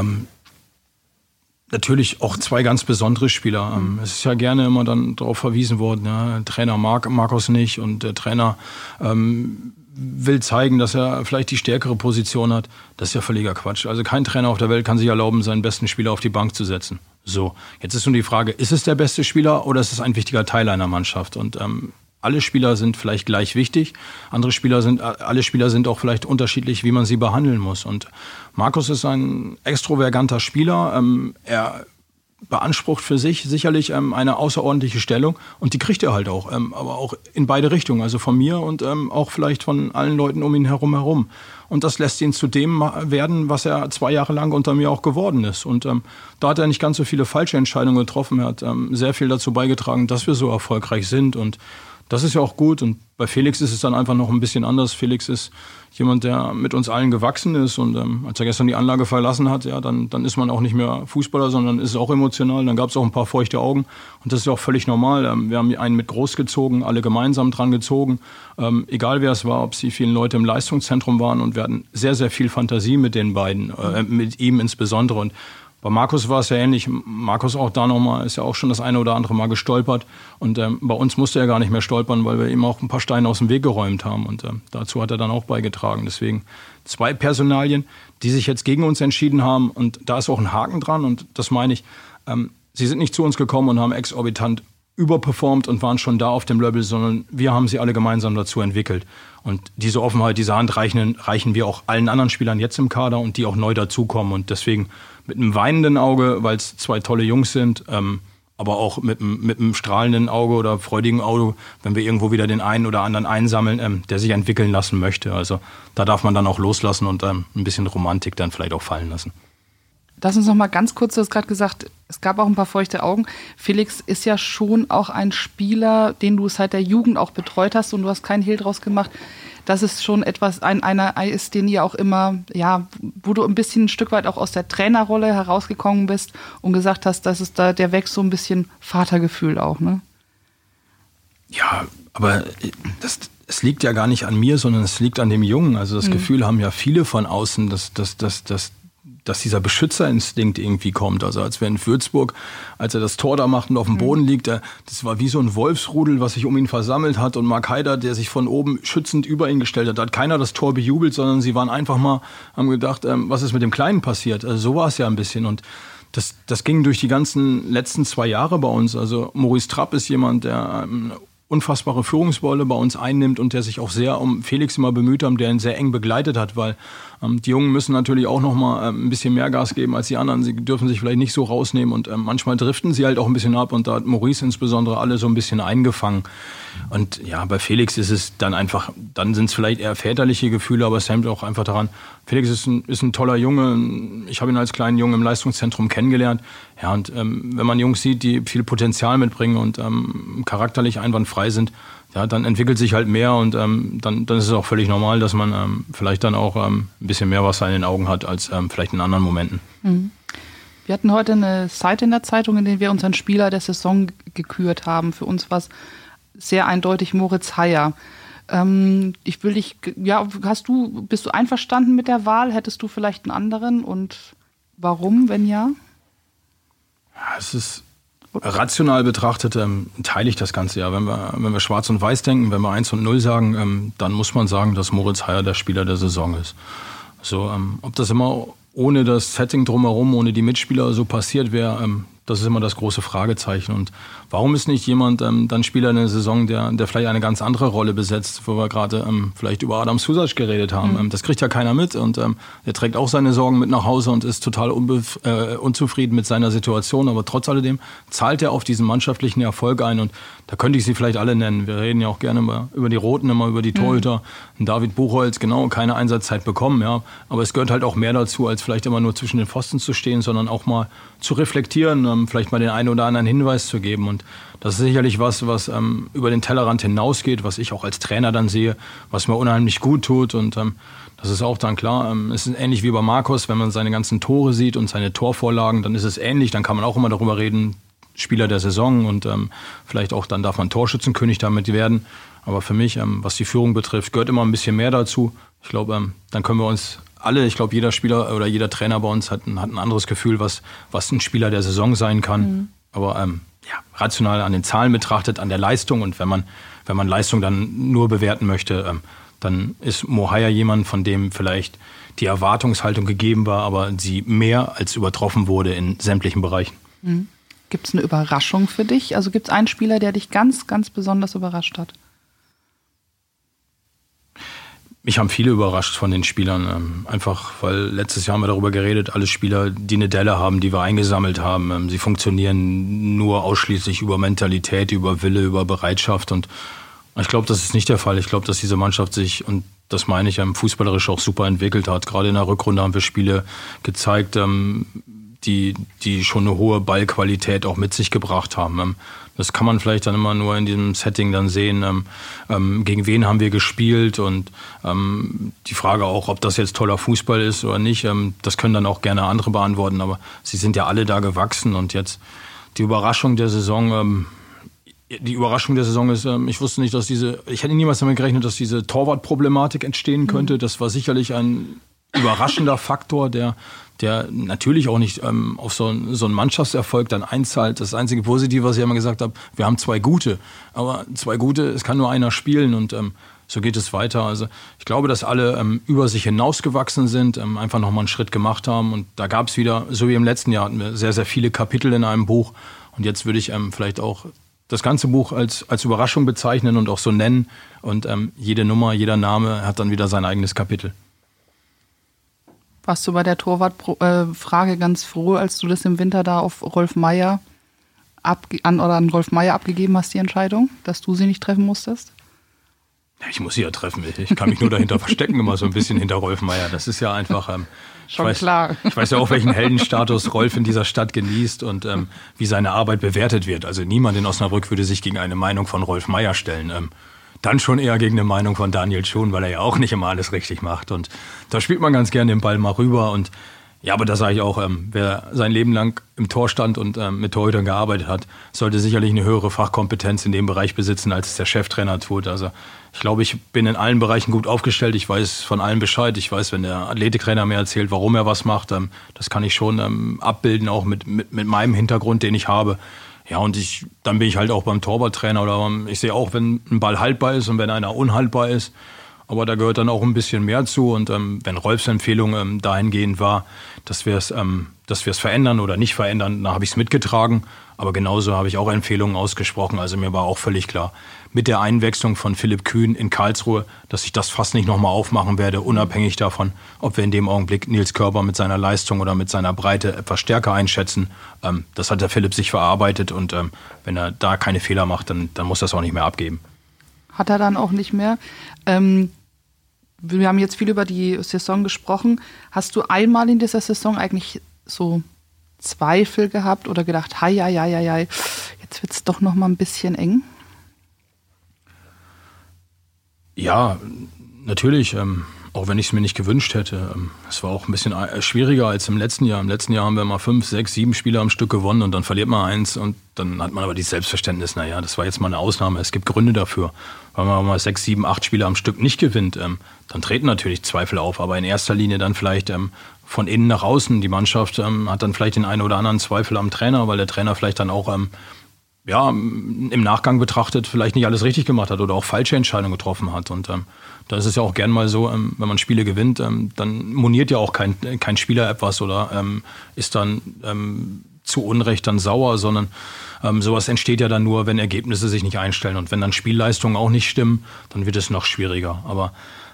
natürlich auch 2 ganz besondere Spieler. Es ist ja gerne immer dann darauf verwiesen worden, ja, der Trainer mag Markus nicht und der Trainer will zeigen, dass er vielleicht die stärkere Position hat. Das ist ja völliger Quatsch. Also kein Trainer auf der Welt kann sich erlauben, seinen besten Spieler auf die Bank zu setzen. So, jetzt ist nun die Frage, ist es der beste Spieler oder ist es ein wichtiger Teil einer Mannschaft? Und alle Spieler sind vielleicht gleich wichtig. Alle Spieler sind auch vielleicht unterschiedlich, wie man sie behandeln muss. Und Markus ist ein extravaganter Spieler. Er beansprucht für sich sicherlich eine außerordentliche Stellung. Und die kriegt er halt auch. Aber auch in beide Richtungen. Also von mir und auch vielleicht von allen Leuten um ihn herum. Und das lässt ihn zu dem werden, was er 2 Jahre lang unter mir auch geworden ist. Und da hat er nicht ganz so viele falsche Entscheidungen getroffen. Er hat sehr viel dazu beigetragen, dass wir so erfolgreich sind. Und das ist ja auch gut und bei Felix ist es dann einfach noch ein bisschen anders. Felix ist jemand, der mit uns allen gewachsen ist und als er gestern die Anlage verlassen hat, ja, dann ist man auch nicht mehr Fußballer, sondern ist auch emotional. Dann gab es auch ein paar feuchte Augen und das ist ja auch völlig normal. Wir haben einen mit großgezogen, alle gemeinsam dran gezogen, egal wer es war, ob sie vielen Leute im Leistungszentrum waren und wir hatten sehr, sehr viel Fantasie mit den beiden, mit ihm insbesondere und bei Markus war es ja ähnlich. Markus auch da nochmal, ist ja auch schon das eine oder andere Mal gestolpert. Und bei uns musste er gar nicht mehr stolpern, weil wir ihm auch ein paar Steine aus dem Weg geräumt haben. Und dazu hat er dann auch beigetragen. Deswegen 2 Personalien, die sich jetzt gegen uns entschieden haben. Und da ist auch ein Haken dran. Und das meine ich, sie sind nicht zu uns gekommen und haben exorbitant überperformt und waren schon da auf dem Level, sondern wir haben sie alle gemeinsam dazu entwickelt. Und diese Offenheit, diese Hand reichen wir auch allen anderen Spielern jetzt im Kader und die auch neu dazukommen. Und deswegen mit einem weinenden Auge, weil es 2 tolle Jungs sind, aber auch mit einem strahlenden Auge oder freudigen Auge, wenn wir irgendwo wieder den einen oder anderen einsammeln, der sich entwickeln lassen möchte. Also da darf man dann auch loslassen und ein bisschen Romantik dann vielleicht auch fallen lassen. Lass uns noch mal ganz kurz, du hast gerade gesagt, es gab auch ein paar feuchte Augen. Felix ist ja schon auch ein Spieler, den du seit der Jugend auch betreut hast und du hast keinen Hehl draus gemacht. Das ist schon etwas, einer ist, den ihr auch immer, ja, wo du ein Stück weit auch aus der Trainerrolle herausgekommen bist und gesagt hast, dass es da, der wächst so ein bisschen Vatergefühl auch, ne? Ja, aber es liegt ja gar nicht an mir, sondern es liegt an dem Jungen. Also das Gefühl haben ja viele von außen, dass dieser Beschützerinstinkt irgendwie kommt. Also als wir in Würzburg, als er das Tor da macht und auf dem Boden liegt, das war wie so ein Wolfsrudel, was sich um ihn versammelt hat. Und Mark Haider, der sich von oben schützend über ihn gestellt hat, da hat keiner das Tor bejubelt, sondern sie waren einfach mal, haben gedacht, was ist mit dem Kleinen passiert? Also so war es ja ein bisschen. Und das ging durch die ganzen letzten 2 Jahre bei uns. Also Maurice Trapp ist jemand, der unfassbare Führungsrolle bei uns einnimmt und der sich auch sehr um Felix immer bemüht hat, der ihn sehr eng begleitet hat, weil die Jungen müssen natürlich auch noch mal ein bisschen mehr Gas geben als die anderen. Sie dürfen sich vielleicht nicht so rausnehmen und manchmal driften sie halt auch ein bisschen ab und da hat Maurice insbesondere alle so ein bisschen eingefangen. Und ja, bei Felix ist es dann einfach, dann sind es vielleicht eher väterliche Gefühle, aber es hängt auch einfach daran, Felix ist ein toller Junge. Ich habe ihn als kleinen Jungen im Leistungszentrum kennengelernt. Ja, und wenn man Jungs sieht, die viel Potenzial mitbringen und charakterlich einwandfrei sind, ja, dann entwickelt sich halt mehr und dann ist es auch völlig normal, dass man vielleicht dann auch ein bisschen mehr Wasser in den Augen hat als vielleicht in anderen Momenten. Mhm. Wir hatten heute eine Seite in der Zeitung, in der wir unseren Spieler der Saison gekürt haben. Für uns war es sehr eindeutig Moritz Haier. Ich will dich, ja, bist du einverstanden mit der Wahl? Hättest du vielleicht einen anderen und warum, wenn ja? Ja, es ist rational betrachtet, teile ich das Ganze ja. Wenn wir schwarz und weiß denken, wenn wir 1 und 0 sagen, dann muss man sagen, dass Moritz Haier der Spieler der Saison ist. So, ob das immer ohne das Setting drumherum, ohne die Mitspieler so passiert wäre, das ist immer das große Fragezeichen. Und warum ist nicht jemand dann Spieler in der Saison, der vielleicht eine ganz andere Rolle besetzt, wo wir gerade vielleicht über Adam Susac geredet haben. Das kriegt ja keiner mit und er trägt auch seine Sorgen mit nach Hause und ist total unzufrieden mit seiner Situation. Aber trotz alledem zahlt er auf diesen mannschaftlichen Erfolg ein und da könnte ich sie vielleicht alle nennen. Wir reden ja auch gerne über die Roten, immer über die Torhüter. David Buchholz, genau, keine Einsatzzeit bekommen, ja. Aber es gehört halt auch mehr dazu, als vielleicht immer nur zwischen den Pfosten zu stehen, sondern auch mal zu reflektieren, vielleicht mal den einen oder anderen Hinweis zu geben. Und das ist sicherlich was über den Tellerrand hinausgeht, was ich auch als Trainer dann sehe, was mir unheimlich gut tut. Und das ist auch dann klar. Es ist ähnlich wie bei Markus, wenn man seine ganzen Tore sieht und seine Torvorlagen, dann ist es ähnlich. Dann kann man auch immer darüber reden, Spieler der Saison und vielleicht auch dann darf man Torschützenkönig damit werden. Aber für mich, was die Führung betrifft, gehört immer ein bisschen mehr dazu. Ich glaube, dann können wir uns alle, ich glaube, jeder Spieler oder jeder Trainer bei uns hat ein anderes Gefühl, was ein Spieler der Saison sein kann. Aber rational an den Zahlen betrachtet, an der Leistung und wenn man Leistung dann nur bewerten möchte, dann ist Mo Haier jemand, von dem vielleicht die Erwartungshaltung gegeben war, aber sie mehr als übertroffen wurde in sämtlichen Bereichen. Gibt es eine Überraschung für dich? Also gibt es einen Spieler, der dich ganz, ganz besonders überrascht hat? Mich haben viele überrascht von den Spielern, einfach weil letztes Jahr haben wir darüber geredet, alle Spieler, die eine Delle haben, die wir eingesammelt haben, sie funktionieren nur ausschließlich über Mentalität, über Wille, über Bereitschaft und ich glaube, das ist nicht der Fall. Ich glaube, dass diese Mannschaft sich, und das meine ich, fußballerisch auch super entwickelt hat. Gerade in der Rückrunde haben wir Spiele gezeigt, die schon eine hohe Ballqualität auch mit sich gebracht haben. Das kann man vielleicht dann immer nur in diesem Setting dann sehen, gegen wen haben wir gespielt und die Frage auch, ob das jetzt toller Fußball ist oder nicht, das können dann auch gerne andere beantworten, aber sie sind ja alle da gewachsen und jetzt die Überraschung der Saison ist, ich wusste nicht, ich hätte niemals damit gerechnet, dass diese Torwartproblematik entstehen könnte. Das war sicherlich ein überraschender Faktor, der natürlich auch nicht auf so einen Mannschaftserfolg dann einzahlt. Das einzige Positive, was ich immer gesagt habe, wir haben 2 Gute. Aber 2 Gute, es kann nur einer spielen und so geht es weiter. Also ich glaube, dass alle über sich hinausgewachsen sind, einfach nochmal einen Schritt gemacht haben. Und da gab es wieder, so wie im letzten Jahr, hatten wir sehr, sehr viele Kapitel in einem Buch. Und jetzt würde ich vielleicht auch das ganze Buch als Überraschung bezeichnen und auch so nennen. Und jede Nummer, jeder Name hat dann wieder sein eigenes Kapitel. Warst du bei der Torwartfrage ganz froh, als du das im Winter da auf Rolf Meier an Rolf Meier abgegeben hast, die Entscheidung, dass du sie nicht treffen musstest? Ja, ich muss sie ja treffen. Ich kann mich nur dahinter verstecken, immer so ein bisschen hinter Rolf Meier. Das ist ja einfach... klar. Ich weiß ja auch, welchen Heldenstatus Rolf in dieser Stadt genießt und wie seine Arbeit bewertet wird. Also niemand in Osnabrück würde sich gegen eine Meinung von Rolf Meier stellen. Dann schon eher gegen eine Meinung von Daniel Schon, weil er ja auch nicht immer alles richtig macht. Und da spielt man ganz gerne den Ball mal rüber. Und ja, aber da sage ich auch, wer sein Leben lang im Tor stand und mit Torhütern gearbeitet hat, sollte sicherlich eine höhere Fachkompetenz in dem Bereich besitzen, als es der Cheftrainer tut. Also ich glaube, ich bin in allen Bereichen gut aufgestellt. Ich weiß von allem Bescheid. Ich weiß, wenn der Athletiktrainer mir erzählt, warum er was macht, das kann ich schon abbilden, auch mit meinem Hintergrund, den ich habe. Ja, und dann bin ich halt auch beim Torwarttrainer oder ich sehe auch, wenn ein Ball haltbar ist und wenn einer unhaltbar ist. Aber da gehört dann auch ein bisschen mehr zu. Und wenn Rolfs Empfehlung dahingehend war, dass wir es verändern oder nicht verändern, dann habe ich es mitgetragen. Aber genauso habe ich auch Empfehlungen ausgesprochen. Also mir war auch völlig klar, mit der Einwechslung von Philipp Kühn in Karlsruhe, dass ich das fast nicht nochmal aufmachen werde, unabhängig davon, ob wir in dem Augenblick Nils Körber mit seiner Leistung oder mit seiner Breite etwas stärker einschätzen. Das hat der Philipp sich verarbeitet und wenn er da keine Fehler macht, dann muss er es auch nicht mehr abgeben. Hat er dann auch nicht mehr. Wir haben jetzt viel über die Saison gesprochen. Hast du einmal in dieser Saison eigentlich so Zweifel gehabt oder gedacht, hei, jetzt wird es doch noch mal ein bisschen eng? Ja, natürlich, auch wenn ich es mir nicht gewünscht hätte. Es war auch ein bisschen schwieriger als im letzten Jahr. Im letzten Jahr haben wir mal 5, 6, 7 Spiele am Stück gewonnen und dann verliert man eins und dann hat man aber dieses Selbstverständnis, naja, das war jetzt mal eine Ausnahme. Es gibt Gründe dafür. Wenn man mal 6, 7, 8 Spiele am Stück nicht gewinnt, dann treten natürlich Zweifel auf, aber in erster Linie dann vielleicht von innen nach außen. Die Mannschaft hat dann vielleicht den einen oder anderen Zweifel am Trainer, weil der Trainer vielleicht dann auch im Nachgang betrachtet vielleicht nicht alles richtig gemacht hat oder auch falsche Entscheidungen getroffen hat. Und da ist es ja auch gern mal so, wenn man Spiele gewinnt, dann moniert ja auch kein Spieler etwas oder ist dann zu Unrecht dann sauer, sondern sowas entsteht ja dann nur, wenn Ergebnisse sich nicht einstellen. Und wenn dann Spielleistungen auch nicht stimmen, dann wird es noch schwieriger. Aber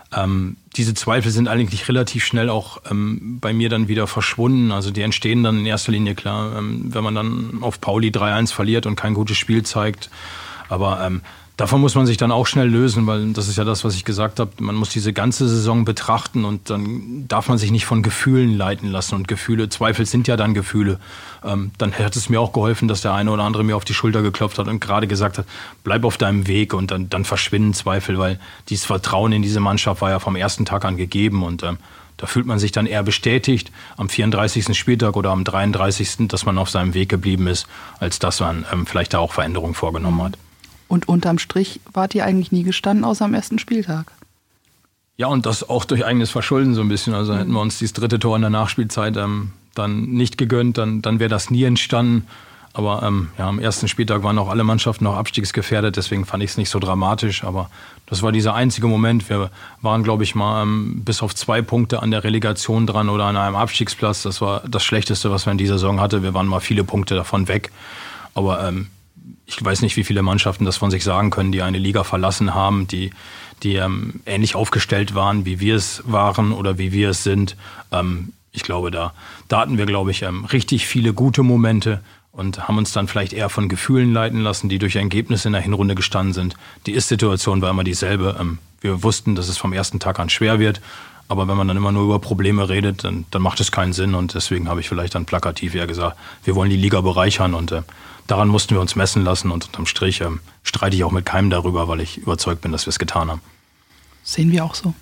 diese Zweifel sind eigentlich relativ schnell auch bei mir dann wieder verschwunden. Also die entstehen dann in erster Linie, klar, wenn man dann auf Pauli 3-1 verliert und kein gutes Spiel zeigt. Aber davon muss man sich dann auch schnell lösen, weil das ist ja das, was ich gesagt habe. Man muss diese ganze Saison betrachten und dann darf man sich nicht von Gefühlen leiten lassen. Und Zweifel sind ja dann Gefühle. Dann hätte es mir auch geholfen, dass der eine oder andere mir auf die Schulter geklopft hat und gerade gesagt hat, bleib auf deinem Weg und dann verschwinden Zweifel, weil dieses Vertrauen in diese Mannschaft war ja vom ersten Tag an gegeben und da fühlt man sich dann eher bestätigt am 34. Spieltag oder am 33., dass man auf seinem Weg geblieben ist, als dass man vielleicht da auch Veränderungen vorgenommen hat. Und unterm Strich wart ihr eigentlich nie gestanden, außer am ersten Spieltag. Ja, und das auch durch eigenes Verschulden so ein bisschen. Also hätten wir uns dieses 3. Tor in der Nachspielzeit dann nicht gegönnt, dann wäre das nie entstanden. Aber am ersten Spieltag waren auch alle Mannschaften noch abstiegsgefährdet, deswegen fand ich es nicht so dramatisch. Aber das war dieser einzige Moment. Wir waren, glaube ich, mal bis auf 2 Punkte an der Relegation dran oder an einem Abstiegsplatz. Das war das Schlechteste, was wir in dieser Saison hatten. Wir waren mal viele Punkte davon weg. Aber ich weiß nicht, wie viele Mannschaften das von sich sagen können, die eine Liga verlassen haben, die ähnlich aufgestellt waren, wie wir es waren oder wie wir es sind. Ich glaube, da hatten wir, glaube ich, richtig viele gute Momente und haben uns dann vielleicht eher von Gefühlen leiten lassen, die durch Ergebnisse in der Hinrunde gestanden sind. Die Ist-Situation war immer dieselbe. Wir wussten, dass es vom ersten Tag an schwer wird. Aber wenn man dann immer nur über Probleme redet, dann macht es keinen Sinn. Und deswegen habe ich vielleicht dann plakativ eher gesagt, wir wollen die Liga bereichern. Und daran mussten wir uns messen lassen. Und unterm Strich streite ich auch mit keinem darüber, weil ich überzeugt bin, dass wir es getan haben. Sehen wir auch so.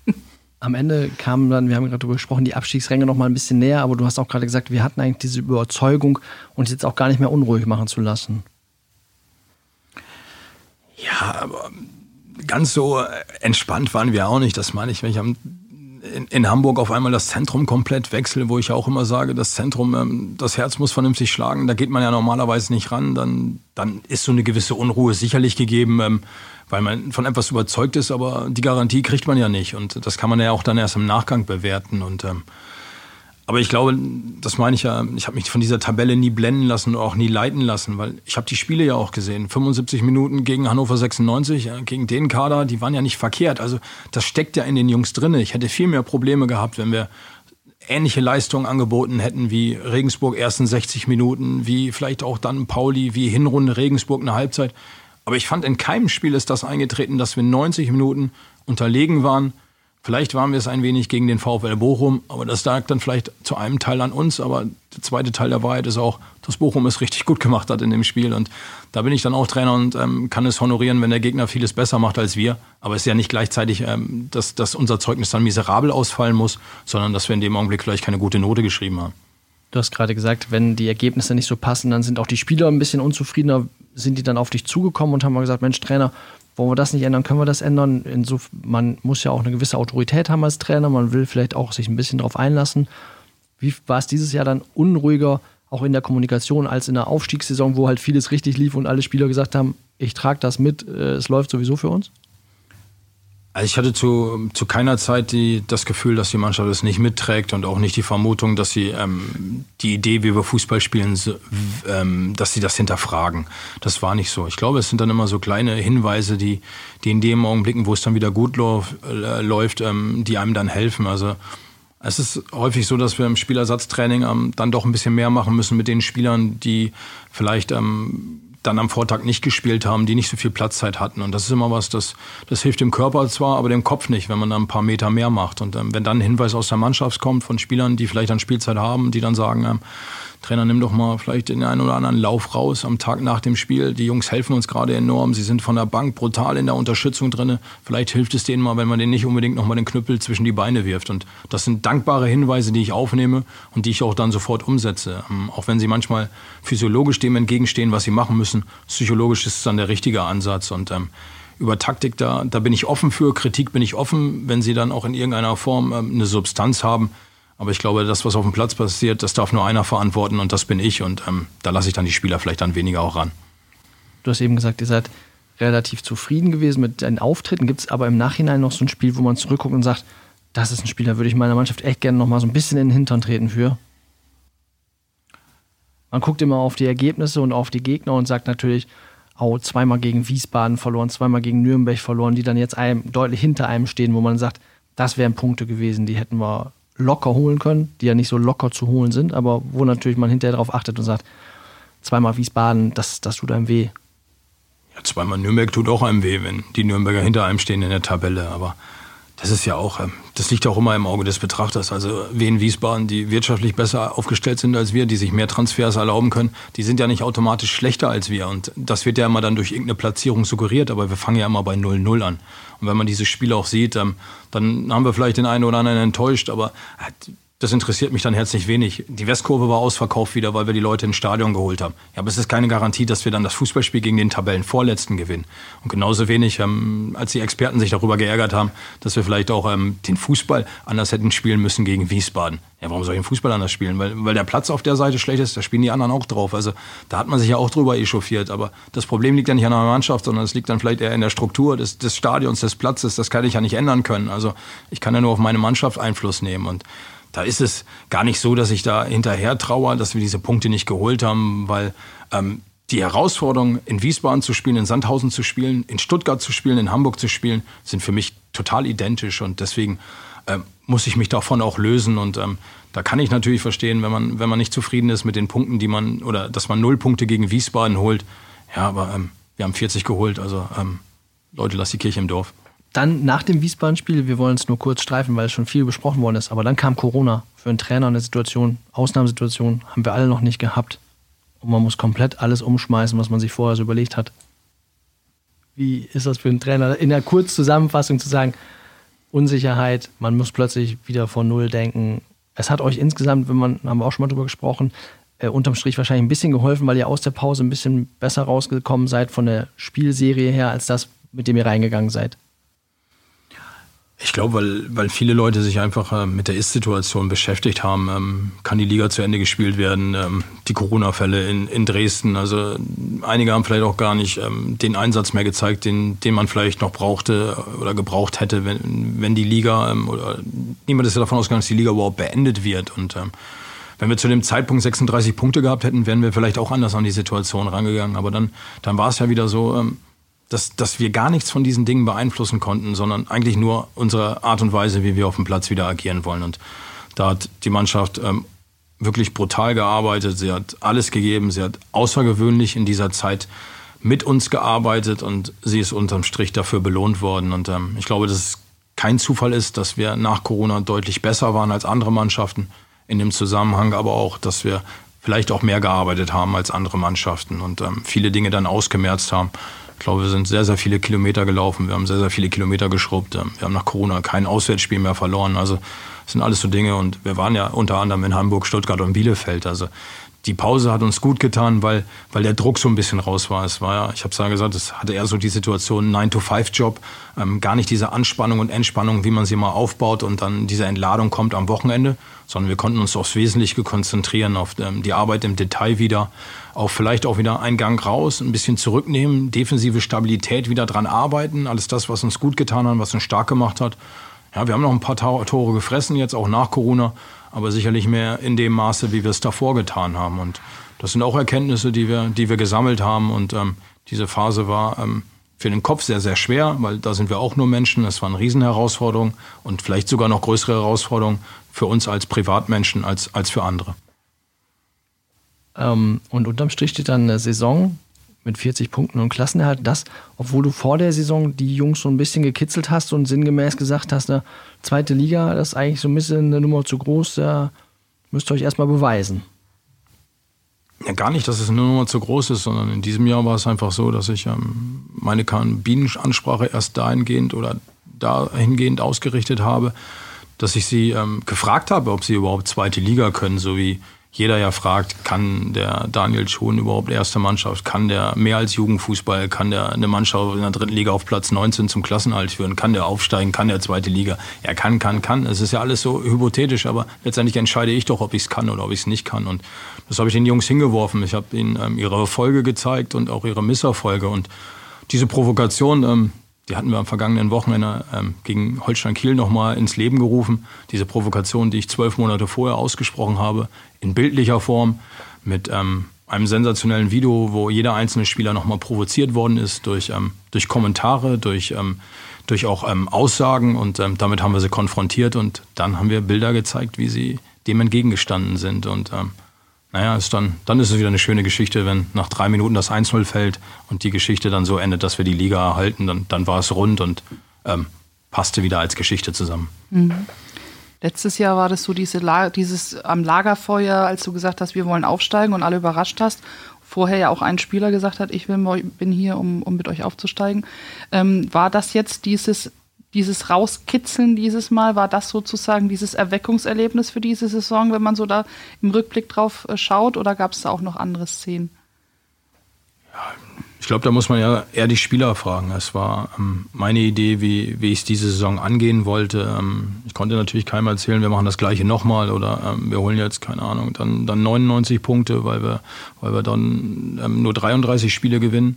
Am Ende kamen dann, wir haben gerade darüber gesprochen, die Abstiegsränge noch mal ein bisschen näher. Aber du hast auch gerade gesagt, wir hatten eigentlich diese Überzeugung, uns jetzt auch gar nicht mehr unruhig machen zu lassen. Ja, aber ganz so entspannt waren wir auch nicht. Das meine ich, wenn ich in Hamburg auf einmal das Zentrum komplett wechsle, wo ich auch immer sage, das Zentrum, das Herz muss vernünftig schlagen, da geht man ja normalerweise nicht ran, dann ist so eine gewisse Unruhe sicherlich gegeben, weil man von etwas überzeugt ist, aber die Garantie kriegt man ja nicht und das kann man ja auch dann erst im Nachgang bewerten und Aber ich glaube, das meine ich ja, ich habe mich von dieser Tabelle nie blenden lassen und auch nie leiten lassen, weil ich habe die Spiele ja auch gesehen. 75 Minuten gegen Hannover 96, gegen den Kader, die waren ja nicht verkehrt. Also das steckt ja in den Jungs drin. Ich hätte viel mehr Probleme gehabt, wenn wir ähnliche Leistungen angeboten hätten wie Regensburg ersten 60 Minuten, wie vielleicht auch dann Pauli, wie Hinrunde Regensburg eine Halbzeit. Aber ich fand, in keinem Spiel ist das eingetreten, dass wir 90 Minuten unterlegen waren. Vielleicht waren wir es ein wenig gegen den VfL Bochum, aber das lag dann vielleicht zu einem Teil an uns. Aber der zweite Teil der Wahrheit ist auch, dass Bochum es richtig gut gemacht hat in dem Spiel. Und da bin ich dann auch Trainer und kann es honorieren, wenn der Gegner vieles besser macht als wir. Aber es ist ja nicht gleichzeitig, dass unser Zeugnis dann miserabel ausfallen muss, sondern dass wir in dem Augenblick vielleicht keine gute Note geschrieben haben. Du hast gerade gesagt, wenn die Ergebnisse nicht so passen, dann sind auch die Spieler ein bisschen unzufriedener. Sind die dann auf dich zugekommen und haben mal gesagt, Mensch, Trainer, wollen wir das nicht ändern, können wir das ändern? Man muss ja auch eine gewisse Autorität haben als Trainer, man will vielleicht auch sich ein bisschen darauf einlassen. Wie war es dieses Jahr dann unruhiger, auch in der Kommunikation, als in der Aufstiegssaison, wo halt vieles richtig lief und alle Spieler gesagt haben, ich trage das mit, es läuft sowieso für uns? Also ich hatte zu keiner Zeit das Gefühl, dass die Mannschaft es nicht mitträgt und auch nicht die Vermutung, dass sie die Idee, wie wir Fußball spielen, dass sie das hinterfragen. Das war nicht so. Ich glaube, es sind dann immer so kleine Hinweise, die in den Augenblicken, wo es dann wieder gut läuft, die einem dann helfen. Also es ist häufig so, dass wir im Spielersatztraining dann doch ein bisschen mehr machen müssen mit den Spielern, die vielleicht dann am Vortag nicht gespielt haben, die nicht so viel Platzzeit hatten. Und das ist immer was, das hilft dem Körper zwar, aber dem Kopf nicht, wenn man dann ein paar Meter mehr macht. Und wenn dann ein Hinweis aus der Mannschaft kommt von Spielern, die vielleicht dann Spielzeit haben, die dann sagen, Trainer, nimm doch mal vielleicht den einen oder anderen Lauf raus am Tag nach dem Spiel. Die Jungs helfen uns gerade enorm. Sie sind von der Bank brutal in der Unterstützung drin. Vielleicht hilft es denen mal, wenn man denen nicht unbedingt nochmal den Knüppel zwischen die Beine wirft. Und das sind dankbare Hinweise, die ich aufnehme und die ich auch dann sofort umsetze. Auch wenn sie manchmal physiologisch dem entgegenstehen, was sie machen müssen. Psychologisch ist es dann der richtige Ansatz. Und über Taktik, da bin ich offen für. Kritik bin ich offen, wenn sie dann auch in irgendeiner Form eine Substanz haben. Aber ich glaube, das, was auf dem Platz passiert, das darf nur einer verantworten und das bin ich. Und da lasse ich dann die Spieler vielleicht dann weniger auch ran. Du hast eben gesagt, ihr seid relativ zufrieden gewesen mit deinen Auftritten. Gibt es aber im Nachhinein noch so ein Spiel, wo man zurückguckt und sagt, das ist ein Spiel, da würde ich meiner Mannschaft echt gerne noch mal so ein bisschen in den Hintern treten für? Man guckt immer auf die Ergebnisse und auf die Gegner und sagt natürlich, zweimal gegen Wiesbaden verloren, zweimal gegen Nürnberg verloren, die dann jetzt deutlich hinter einem stehen, wo man sagt, das wären Punkte gewesen, die hätten wir locker holen können, die ja nicht so locker zu holen sind, aber wo natürlich man hinterher darauf achtet und sagt, zweimal Wiesbaden, das tut einem weh. Ja, zweimal Nürnberg tut auch einem weh, wenn die Nürnberger hinter einem stehen in der Tabelle, aber das ist ja auch, das liegt auch immer im Auge des Betrachters. Also Wien Wiesbaden, die wirtschaftlich besser aufgestellt sind als wir, die sich mehr Transfers erlauben können, die sind ja nicht automatisch schlechter als wir. Und das wird ja immer dann durch irgendeine Platzierung suggeriert, aber wir fangen ja immer bei 0-0 an. Und wenn man diese Spiele auch sieht, dann haben wir vielleicht den einen oder anderen enttäuscht, aber das interessiert mich dann herzlich wenig. Die Westkurve war ausverkauft wieder, weil wir die Leute ins Stadion geholt haben. Ja, aber es ist keine Garantie, dass wir dann das Fußballspiel gegen den Tabellenvorletzten gewinnen. Und genauso wenig, als die Experten sich darüber geärgert haben, dass wir vielleicht auch den Fußball anders hätten spielen müssen gegen Wiesbaden. Ja, warum soll ich den Fußball anders spielen? Weil der Platz auf der Seite schlecht ist, da spielen die anderen auch drauf. Also da hat man sich ja auch drüber echauffiert. Aber das Problem liegt ja nicht an der Mannschaft, sondern es liegt dann vielleicht eher in der Struktur des Stadions, des Platzes. Das kann ich ja nicht ändern können. Also ich kann ja nur auf meine Mannschaft Einfluss nehmen. Und da ist es gar nicht so, dass ich da hinterher trauere, dass wir diese Punkte nicht geholt haben, weil die Herausforderungen, in Wiesbaden zu spielen, in Sandhausen zu spielen, in Stuttgart zu spielen, in Hamburg zu spielen, sind für mich total identisch. Und deswegen muss ich mich davon auch lösen. Und da kann ich natürlich verstehen, wenn man nicht zufrieden ist mit den Punkten, dass man 0 Punkte gegen Wiesbaden holt. Ja, aber wir haben 40 geholt. Also Leute, lasst die Kirche im Dorf. Dann nach dem Wiesbaden-Spiel, wir wollen es nur kurz streifen, weil es schon viel besprochen worden ist, aber dann kam Corona für einen Trainer, eine Situation, Ausnahmesituation, haben wir alle noch nicht gehabt. Und man muss komplett alles umschmeißen, was man sich vorher so überlegt hat. Wie ist das für einen Trainer, in der Kurzzusammenfassung zu sagen, Unsicherheit, man muss plötzlich wieder von Null denken. Es hat euch insgesamt, haben wir auch schon mal drüber gesprochen, unterm Strich wahrscheinlich ein bisschen geholfen, weil ihr aus der Pause ein bisschen besser rausgekommen seid von der Spielserie her, als das, mit dem ihr reingegangen seid. Ich glaube, weil viele Leute sich einfach mit der Ist-Situation beschäftigt haben. Kann die Liga zu Ende gespielt werden? Die Corona-Fälle in Dresden. Also einige haben vielleicht auch gar nicht den Einsatz mehr gezeigt, den man vielleicht noch brauchte oder gebraucht hätte, wenn die Liga, oder niemand ist ja davon ausgegangen, dass die Liga überhaupt beendet wird. Und wenn wir zu dem Zeitpunkt 36 Punkte gehabt hätten, wären wir vielleicht auch anders an die Situation rangegangen. Aber dann war es ja wieder so, dass wir gar nichts von diesen Dingen beeinflussen konnten, sondern eigentlich nur unsere Art und Weise, wie wir auf dem Platz wieder agieren wollen. Und da hat die Mannschaft wirklich brutal gearbeitet. Sie hat alles gegeben. Sie hat außergewöhnlich in dieser Zeit mit uns gearbeitet und sie ist unterm Strich dafür belohnt worden. Und ich glaube, dass es kein Zufall ist, dass wir nach Corona deutlich besser waren als andere Mannschaften in dem Zusammenhang, aber auch, dass wir vielleicht auch mehr gearbeitet haben als andere Mannschaften und viele Dinge dann ausgemerzt haben. Ich glaube, wir sind sehr, sehr viele Kilometer gelaufen. Wir haben sehr, sehr viele Kilometer geschrubbt. Wir haben nach Corona kein Auswärtsspiel mehr verloren. Also das sind alles so Dinge. Und wir waren ja unter anderem in Hamburg, Stuttgart und Bielefeld. Also die Pause hat uns gut getan, weil der Druck so ein bisschen raus war. Es war ja, ich habe es ja gesagt, es hatte eher so die Situation 9-to-5-Job. Gar nicht diese Anspannung und Entspannung, wie man sie mal aufbaut und dann diese Entladung kommt am Wochenende, sondern wir konnten uns aufs Wesentliche konzentrieren, auf die Arbeit im Detail wieder, auf vielleicht auch wieder einen Gang raus, ein bisschen zurücknehmen, defensive Stabilität wieder dran arbeiten, alles das, was uns gut getan hat, was uns stark gemacht hat. Ja, wir haben noch ein paar Tore gefressen jetzt, auch nach Corona, aber sicherlich mehr in dem Maße, wie wir es davor getan haben. Und das sind auch Erkenntnisse, die wir gesammelt haben. Und diese Phase war für den Kopf sehr, sehr schwer, weil da sind wir auch nur Menschen. Es war eine Riesenherausforderung und vielleicht sogar noch größere Herausforderung für uns als Privatmenschen als für andere. Und unterm Strich steht dann eine Saison mit 40 Punkten und Klassenerhalt. Das, obwohl du vor der Saison die Jungs so ein bisschen gekitzelt hast und sinngemäß gesagt hast, eine zweite Liga, das ist eigentlich so ein bisschen eine Nummer zu groß, da müsst ihr euch erstmal beweisen. Ja, gar nicht, dass es eine Nummer zu groß ist, sondern in diesem Jahr war es einfach so, dass ich meine Kabinenansprache erst dahingehend ausgerichtet habe, dass ich sie gefragt habe, ob sie überhaupt zweite Liga können, so wie jeder ja fragt, kann der Daniel Thun überhaupt erste Mannschaft, kann der mehr als Jugendfußball, kann der eine Mannschaft in der dritten Liga auf Platz 19 zum Klassenerhalt führen, kann der aufsteigen, kann der zweite Liga, er kann. Es ist ja alles so hypothetisch, aber letztendlich entscheide ich doch, ob ich es kann oder ob ich es nicht kann. Und das habe ich den Jungs hingeworfen. Ich habe ihnen ihre Erfolge gezeigt und auch ihre Misserfolge. Und diese Provokation, die hatten wir am vergangenen Wochenende gegen Holstein Kiel nochmal ins Leben gerufen. Diese Provokation, die ich 12 Monate vorher ausgesprochen habe, in bildlicher Form, mit einem sensationellen Video, wo jeder einzelne Spieler nochmal provoziert worden ist durch Kommentare, durch auch Aussagen. Und damit haben wir sie konfrontiert und dann haben wir Bilder gezeigt, wie sie dem entgegengestanden sind. Und dann ist es wieder eine schöne Geschichte, wenn nach 3 Minuten das 1-0 fällt und die Geschichte dann so endet, dass wir die Liga erhalten. Dann war es rund und passte wieder als Geschichte zusammen. Mhm. Letztes Jahr war das so dieses am Lagerfeuer, als du gesagt hast, wir wollen aufsteigen und alle überrascht hast. Vorher ja auch ein Spieler gesagt hat, bin hier, um mit euch aufzusteigen. War das jetzt dieses Rauskitzeln dieses Mal, war das sozusagen dieses Erweckungserlebnis für diese Saison, wenn man so da im Rückblick drauf schaut, oder gab es da auch noch andere Szenen? Ja, ich glaube, da muss man ja eher die Spieler fragen. Es war meine Idee, wie ich es diese Saison angehen wollte. Ich konnte natürlich keinem erzählen, wir machen das Gleiche nochmal oder wir holen jetzt, keine Ahnung, dann 99 Punkte, weil wir dann nur 33 Spiele gewinnen.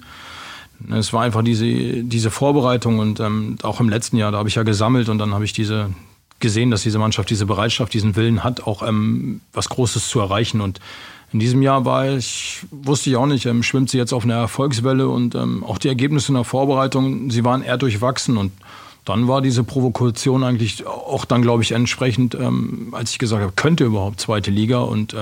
Es war einfach diese Vorbereitung und auch im letzten Jahr, da habe ich ja gesammelt und dann habe ich gesehen, dass diese Mannschaft diese Bereitschaft, diesen Willen hat, auch was Großes zu erreichen. Und in diesem Jahr wusste ich auch nicht, schwimmt sie jetzt auf einer Erfolgswelle und auch die Ergebnisse in der Vorbereitung, sie waren eher durchwachsen und dann war diese Provokation eigentlich auch dann, glaube ich, entsprechend, als ich gesagt habe, könnte überhaupt zweite Liga und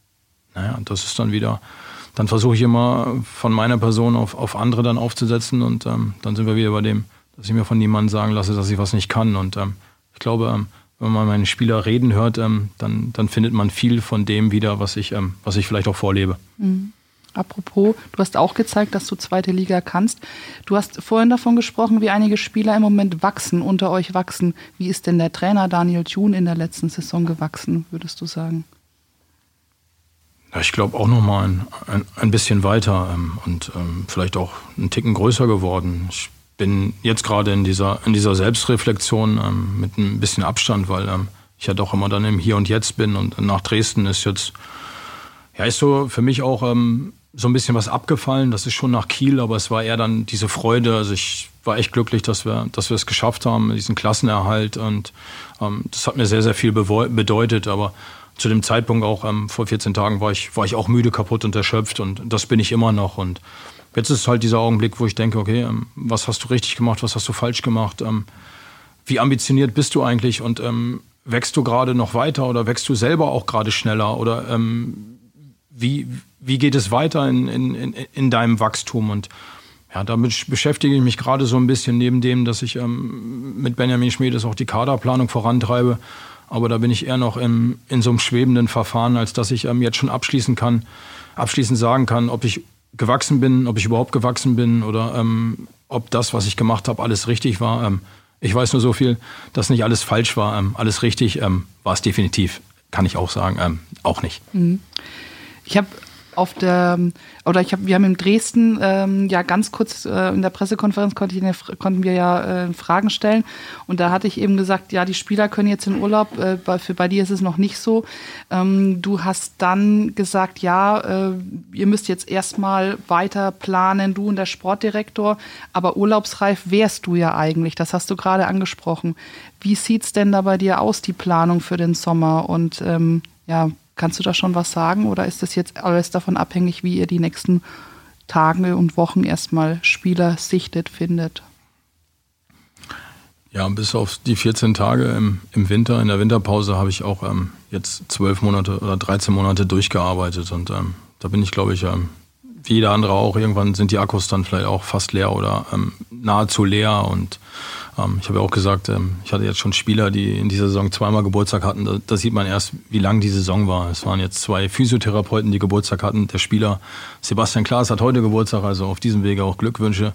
das ist dann wieder, dann versuche ich immer von meiner Person auf andere dann aufzusetzen und dann sind wir wieder bei dem, dass ich mir von niemandem sagen lasse, dass ich was nicht kann und ich glaube, wenn man meine Spieler reden hört, dann findet man viel von dem wieder, was ich vielleicht auch vorlebe. Mhm. Apropos, du hast auch gezeigt, dass du zweite Liga kannst. Du hast vorhin davon gesprochen, wie einige Spieler im Moment unter euch wachsen. Wie ist denn der Trainer Daniel Thun in der letzten Saison gewachsen, würdest du sagen? Ja, ich glaube auch nochmal ein bisschen weiter und vielleicht auch einen Ticken größer geworden. Ich bin jetzt gerade in dieser Selbstreflexion mit ein bisschen Abstand, weil ich ja doch immer dann im Hier und Jetzt bin und nach Dresden ist jetzt, ist so für mich auch so ein bisschen was abgefallen. Das ist schon nach Kiel, aber es war eher dann diese Freude. Also ich war echt glücklich, dass wir es geschafft haben, diesen Klassenerhalt und das hat mir sehr, sehr viel bedeutet, aber zu dem Zeitpunkt auch vor 14 Tagen war ich auch müde, kaputt und erschöpft und das bin ich immer noch und jetzt ist halt dieser Augenblick, wo ich denke, okay, was hast du richtig gemacht, was hast du falsch gemacht, wie ambitioniert bist du eigentlich und wächst du gerade noch weiter oder wächst du selber auch gerade schneller oder wie geht es weiter in deinem Wachstum und ja, damit beschäftige ich mich gerade so ein bisschen neben dem, dass ich mit Benjamin Schmedes auch die Kaderplanung vorantreibe. Aber da bin ich eher noch in so einem schwebenden Verfahren, als dass ich jetzt schon abschließend sagen kann, ob ich gewachsen bin, ob ich überhaupt gewachsen bin oder ob das, was ich gemacht habe, alles richtig war. Ich weiß nur so viel, dass nicht alles falsch war. Alles richtig war es definitiv, kann ich auch sagen, auch nicht. Ich habe wir haben in Dresden ja ganz kurz in der Pressekonferenz konnten wir ja Fragen stellen und da hatte ich eben gesagt, ja, die Spieler können jetzt in Urlaub, bei dir ist es noch nicht so. Du hast dann gesagt, ja, ihr müsst jetzt erstmal weiter planen, du und der Sportdirektor, aber urlaubsreif wärst du ja eigentlich, das hast du gerade angesprochen. Wie sieht's denn da bei dir aus, die Planung für den Sommer und kannst du da schon was sagen oder ist das jetzt alles davon abhängig, wie ihr die nächsten Tage und Wochen erstmal Spieler sichtet, findet? Ja, bis auf die 14 Tage im Winter, in der Winterpause habe ich auch jetzt 12 Monate oder 13 Monate durchgearbeitet und da bin ich, glaube ich, wie jeder andere auch, irgendwann sind die Akkus dann vielleicht auch fast leer oder nahezu leer und ich habe ja auch gesagt, ich hatte jetzt schon Spieler, die in dieser Saison zweimal Geburtstag hatten. Da sieht man erst, wie lang die Saison war. Es waren jetzt 2 Physiotherapeuten, die Geburtstag hatten. Der Spieler Sebastian Klaas hat heute Geburtstag, also auf diesem Wege auch Glückwünsche.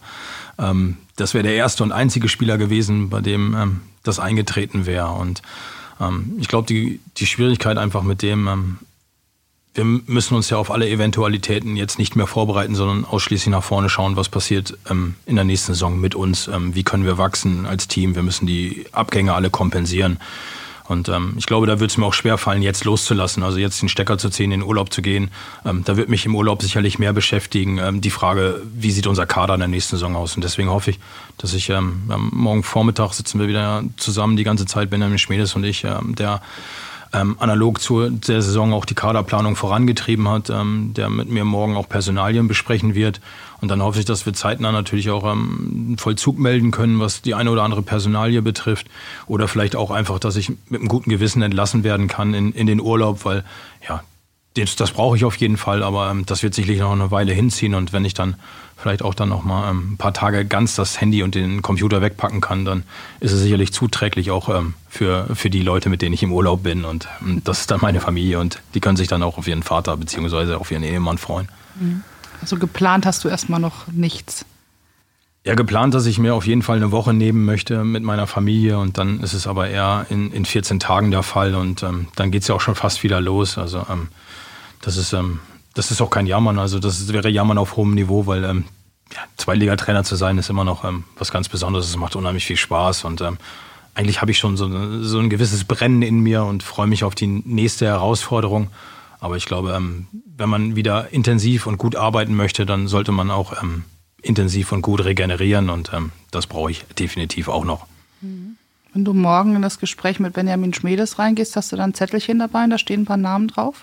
Das wäre der erste und einzige Spieler gewesen, bei dem das eingetreten wäre. Und ich glaube, die Schwierigkeit einfach mit dem, wir müssen uns ja auf alle Eventualitäten jetzt nicht mehr vorbereiten, sondern ausschließlich nach vorne schauen, was passiert in der nächsten Saison mit uns. Wie können wir wachsen als Team? Wir müssen die Abgänge alle kompensieren. Und ich glaube, da wird es mir auch schwerfallen, jetzt loszulassen. Also jetzt den Stecker zu ziehen, in den Urlaub zu gehen. Da wird mich im Urlaub sicherlich mehr beschäftigen. Die Frage, wie sieht unser Kader in der nächsten Saison aus? Und deswegen hoffe ich, dass ich morgen Vormittag sitzen wir wieder zusammen die ganze Zeit, Benjamin Schmedes und ich, der analog zu der Saison auch die Kaderplanung vorangetrieben hat, der mit mir morgen auch Personalien besprechen wird. Und dann hoffe ich, dass wir zeitnah natürlich auch Vollzug melden können, was die eine oder andere Personalie betrifft. Oder vielleicht auch einfach, dass ich mit einem guten Gewissen entlassen werden kann in den Urlaub, weil ja, das brauche ich auf jeden Fall, aber das wird sicherlich noch eine Weile hinziehen. Und wenn ich dann vielleicht auch dann noch mal ein paar Tage ganz das Handy und den Computer wegpacken kann, dann ist es sicherlich zuträglich auch für die Leute, mit denen ich im Urlaub bin. Und das ist dann meine Familie und die können sich dann auch auf ihren Vater bzw. auf ihren Ehemann freuen. Also geplant hast du erstmal noch nichts? Ja, geplant, dass ich mir auf jeden Fall eine Woche nehmen möchte mit meiner Familie und dann ist es aber eher in 14 Tagen der Fall und dann geht es ja auch schon fast wieder los. Also das ist auch kein Jammern, also das wäre Jammern auf hohem Niveau, weil Zweitligatrainer zu sein ist immer noch was ganz Besonderes. Es macht unheimlich viel Spaß und eigentlich habe ich schon so ein gewisses Brennen in mir und freue mich auf die nächste Herausforderung. Aber ich glaube, wenn man wieder intensiv und gut arbeiten möchte, dann sollte man auch intensiv und gut regenerieren und das brauche ich definitiv auch noch. Wenn du morgen in das Gespräch mit Benjamin Schmedes reingehst, hast du dann ein Zettelchen dabei und da stehen ein paar Namen drauf?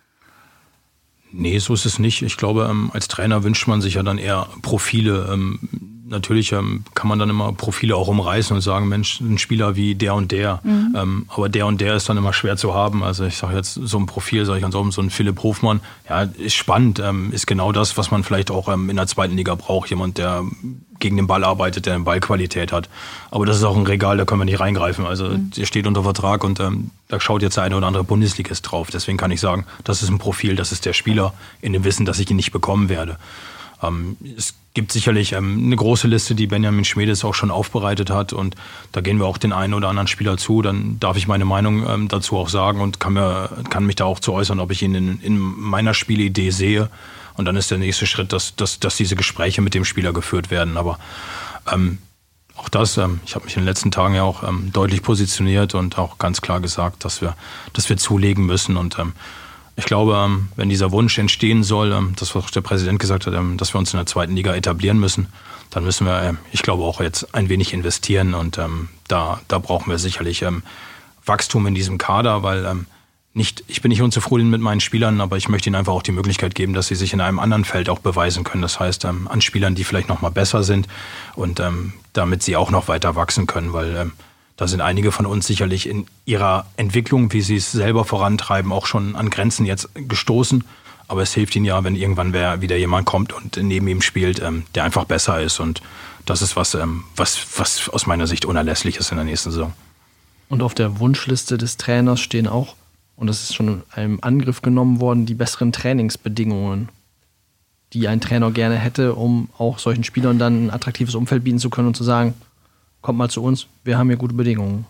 Nee, so ist es nicht. Ich glaube, als Trainer wünscht man sich ja dann eher Profile. Natürlich kann man dann immer Profile auch umreißen und sagen, Mensch, ein Spieler wie der und der. Aber der und der ist dann immer schwer zu haben. Also ich sage jetzt, so ein Profil, sage ich ganz offen, so ein Philipp Hofmann, ja, ist spannend, ist genau das, was man vielleicht auch in der zweiten Liga braucht. Jemand, der gegen den Ball arbeitet, der eine Ballqualität hat. Aber das ist auch ein Regal, da können wir nicht reingreifen. Also der steht unter Vertrag und da schaut jetzt der eine oder andere Bundesligist drauf. Deswegen kann ich sagen, das ist ein Profil, das ist der Spieler in dem Wissen, dass ich ihn nicht bekommen werde. Es gibt sicherlich eine große Liste, die Benjamin Schmedes auch schon aufbereitet hat und da gehen wir auch den einen oder anderen Spieler zu. Dann darf ich meine Meinung dazu auch sagen und kann mich da auch zu äußern, ob ich ihn in meiner Spielidee sehe. Und dann ist der nächste Schritt, dass diese Gespräche mit dem Spieler geführt werden. Aber Auch das, ich habe mich in den letzten Tagen ja auch deutlich positioniert und auch ganz klar gesagt, dass wir zulegen müssen. Und ich glaube, wenn dieser Wunsch entstehen soll, das, was der Präsident gesagt hat, dass wir uns in der 2. Liga etablieren müssen, dann müssen wir, ich glaube, auch jetzt ein wenig investieren. Und da brauchen wir sicherlich Wachstum in diesem Kader, weil ich bin nicht unzufrieden mit meinen Spielern, aber ich möchte ihnen einfach auch die Möglichkeit geben, dass sie sich in einem anderen Feld auch beweisen können. Das heißt, an Spielern, die vielleicht noch mal besser sind und damit sie auch noch weiter wachsen können, weil da sind einige von uns sicherlich in ihrer Entwicklung, wie sie es selber vorantreiben, auch schon an Grenzen jetzt gestoßen. Aber es hilft ihnen ja, wenn irgendwann wieder jemand kommt und neben ihm spielt, der einfach besser ist. Und das ist was aus meiner Sicht unerlässlich ist in der nächsten Saison. Und auf der Wunschliste des Trainers stehen auch, und das ist schon in einem Angriff genommen worden, die besseren Trainingsbedingungen, die ein Trainer gerne hätte, um auch solchen Spielern dann ein attraktives Umfeld bieten zu können und zu sagen, kommt mal zu uns, wir haben hier gute Bedingungen.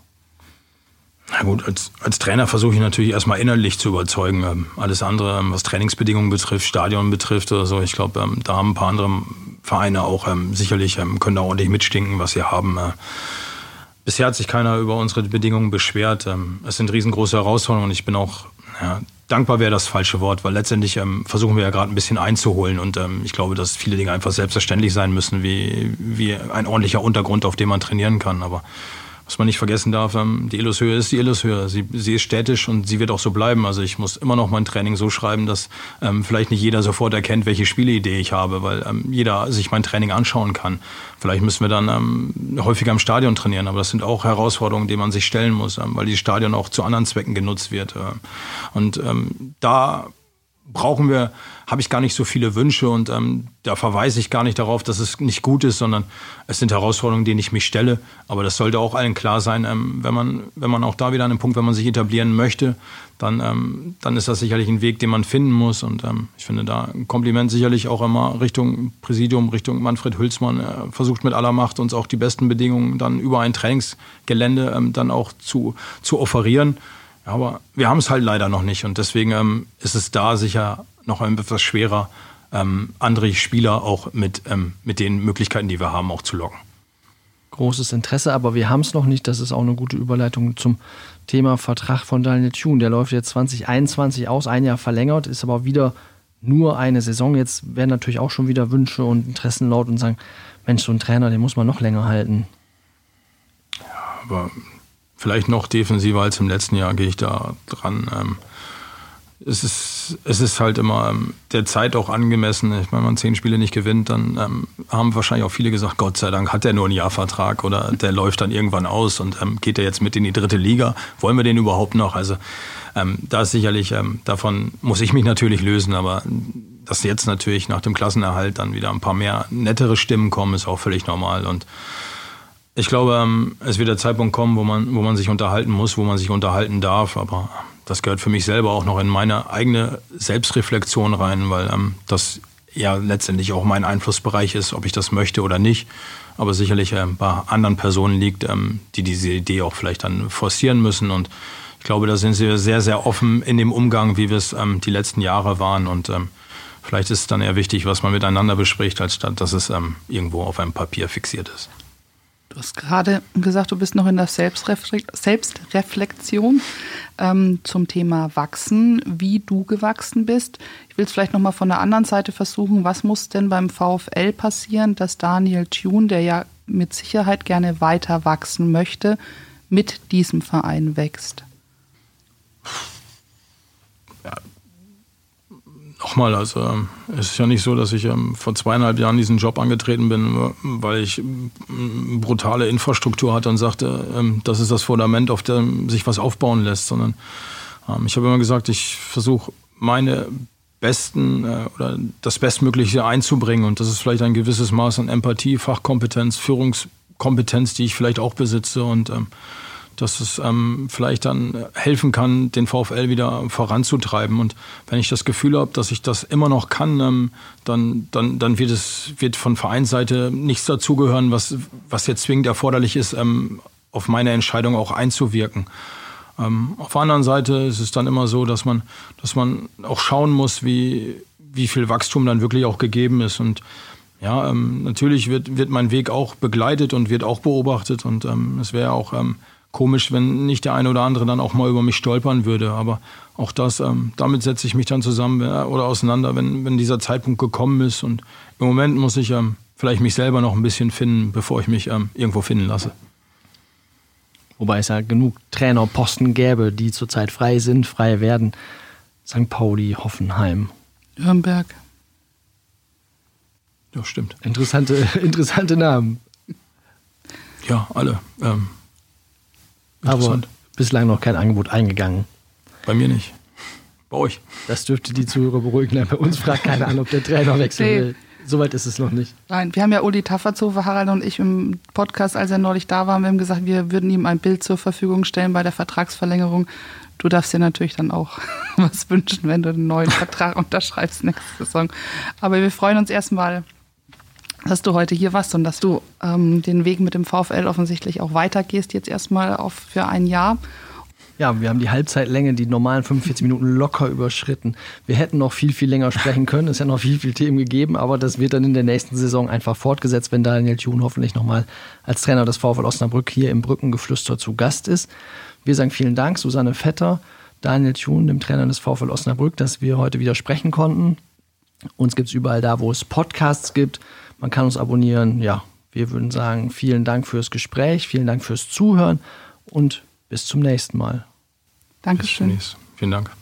Na gut, als Trainer versuche ich natürlich erstmal innerlich zu überzeugen. Alles andere, was Trainingsbedingungen betrifft, Stadion betrifft oder so, ich glaube, da haben ein paar andere Vereine auch sicherlich, können da ordentlich mitstinken, was sie haben. Bisher hat sich keiner über unsere Bedingungen beschwert. Es sind riesengroße Herausforderungen und ich bin auch, dankbar wäre das falsche Wort, weil letztendlich versuchen wir ja gerade ein bisschen einzuholen und ich glaube, dass viele Dinge einfach selbstverständlich sein müssen, wie ein ordentlicher Untergrund, auf dem man trainieren kann. Aber was man nicht vergessen darf, die Illushöhe ist die Illushöhe. Sie ist städtisch und sie wird auch so bleiben. Also ich muss immer noch mein Training so schreiben, dass vielleicht nicht jeder sofort erkennt, welche Spieleidee ich habe, weil jeder sich mein Training anschauen kann. Vielleicht müssen wir dann häufiger im Stadion trainieren, aber das sind auch Herausforderungen, denen man sich stellen muss, weil die Stadion auch zu anderen Zwecken genutzt wird. Und da habe ich gar nicht so viele Wünsche und da verweise ich gar nicht darauf, dass es nicht gut ist, sondern es sind Herausforderungen, denen ich mich stelle. Aber das sollte auch allen klar sein, wenn man auch da wieder an einem Punkt, wenn man sich etablieren möchte, dann ist das sicherlich ein Weg, den man finden muss. Und ich finde da ein Kompliment sicherlich auch immer Richtung Präsidium, Richtung Manfred Hülsmann. Versucht mit aller Macht, uns auch die besten Bedingungen dann über ein Trainingsgelände dann auch zu offerieren. Aber wir haben es halt leider noch nicht und deswegen ist es da sicher noch etwas schwerer, andere Spieler auch mit den Möglichkeiten, die wir haben, auch zu locken. Großes Interesse, aber wir haben es noch nicht. Das ist auch eine gute Überleitung zum Thema Vertrag von Daniel Thune. Der läuft jetzt 2021 aus, ein Jahr verlängert, ist aber wieder nur eine Saison. Jetzt werden natürlich auch schon wieder Wünsche und Interessen laut und sagen, Mensch, so ein Trainer, den muss man noch länger halten. Ja, aber vielleicht noch defensiver als im letzten Jahr gehe ich da dran. Es ist halt immer der Zeit auch angemessen. Ich meine, wenn man 10 Spiele nicht gewinnt, dann haben wahrscheinlich auch viele gesagt, Gott sei Dank hat der nur einen Jahrvertrag oder der läuft dann irgendwann aus und geht er jetzt mit in die 3. Liga. Wollen wir den überhaupt noch? Also da ist sicherlich, davon muss ich mich natürlich lösen, aber dass jetzt natürlich nach dem Klassenerhalt dann wieder ein paar mehr nettere Stimmen kommen, ist auch völlig normal und ich glaube, es wird der Zeitpunkt kommen, wo man sich unterhalten muss, wo man sich unterhalten darf. Aber das gehört für mich selber auch noch in meine eigene Selbstreflexion rein, weil das ja letztendlich auch mein Einflussbereich ist, ob ich das möchte oder nicht. Aber sicherlich bei anderen Personen liegt, die diese Idee auch vielleicht dann forcieren müssen. Und ich glaube, da sind sie sehr, sehr offen in dem Umgang, wie wir es die letzten Jahre waren. Und vielleicht ist es dann eher wichtig, was man miteinander bespricht, als statt, dass es irgendwo auf einem Papier fixiert ist. Du hast gerade gesagt, du bist noch in der Selbstreflexion zum Thema Wachsen, wie du gewachsen bist. Ich will es vielleicht nochmal von der anderen Seite versuchen. Was muss denn beim VfL passieren, dass Daniel Thune, der ja mit Sicherheit gerne weiter wachsen möchte, mit diesem Verein wächst? Ja. Nochmal, also es ist ja nicht so, dass ich vor 2,5 Jahren diesen Job angetreten bin, weil ich brutale Infrastruktur hatte und sagte, das ist das Fundament, auf dem sich was aufbauen lässt, sondern ich habe immer gesagt, ich versuche meine Besten oder das Bestmögliche einzubringen und das ist vielleicht ein gewisses Maß an Empathie, Fachkompetenz, Führungskompetenz, die ich vielleicht auch besitze und dass es vielleicht dann helfen kann, den VfL wieder voranzutreiben. Und wenn ich das Gefühl habe, dass ich das immer noch kann, dann wird von Vereinsseite nichts dazugehören, was jetzt zwingend erforderlich ist, auf meine Entscheidung auch einzuwirken. Auf der anderen Seite ist es dann immer so, dass man auch schauen muss, wie viel Wachstum dann wirklich auch gegeben ist. Und Ja, natürlich wird mein Weg auch begleitet und wird auch beobachtet. Und es wäre auch komisch, wenn nicht der eine oder andere dann auch mal über mich stolpern würde. Aber auch das, damit setze ich mich dann zusammen oder auseinander, wenn dieser Zeitpunkt gekommen ist. Und im Moment muss ich vielleicht mich selber noch ein bisschen finden, bevor ich mich irgendwo finden lasse. Wobei es ja genug Trainerposten gäbe, die zurzeit frei sind, frei werden. St. Pauli, Hoffenheim. Nürnberg. Ja, stimmt. Interessante Namen. Ja, alle. Aber bislang noch kein Angebot eingegangen. Bei mir nicht. Bei euch. Das dürfte die Zuhörer beruhigen. Bei uns fragt keiner an, ob der Trainer wechseln will. Soweit ist es noch nicht. Nein, wir haben ja Uli Taffertshofer, Harald und ich im Podcast, als er neulich da war, wir haben gesagt, wir würden ihm ein Bild zur Verfügung stellen bei der Vertragsverlängerung. Du darfst dir natürlich dann auch was wünschen, wenn du einen neuen Vertrag unterschreibst nächste Saison. Aber wir freuen uns erstmal, dass du heute hier warst und dass du den Weg mit dem VfL offensichtlich auch weitergehst, jetzt erstmal für ein Jahr. Ja, wir haben die Halbzeitlänge, die normalen 45 Minuten locker überschritten. Wir hätten noch viel, viel länger sprechen können. Es hätte noch viel, viel Themen gegeben, aber das wird dann in der nächsten Saison einfach fortgesetzt, wenn Daniel Thun hoffentlich nochmal als Trainer des VfL Osnabrück hier im Brückengeflüster zu Gast ist. Wir sagen vielen Dank, Susanne Vetter, Daniel Thun, dem Trainer des VfL Osnabrück, dass wir heute wieder sprechen konnten. Uns gibt es überall da, wo es Podcasts gibt. Man kann uns abonnieren. Ja, wir würden sagen, vielen Dank fürs Gespräch, vielen Dank fürs Zuhören und bis zum nächsten Mal. Dankeschön. Vielen Dank.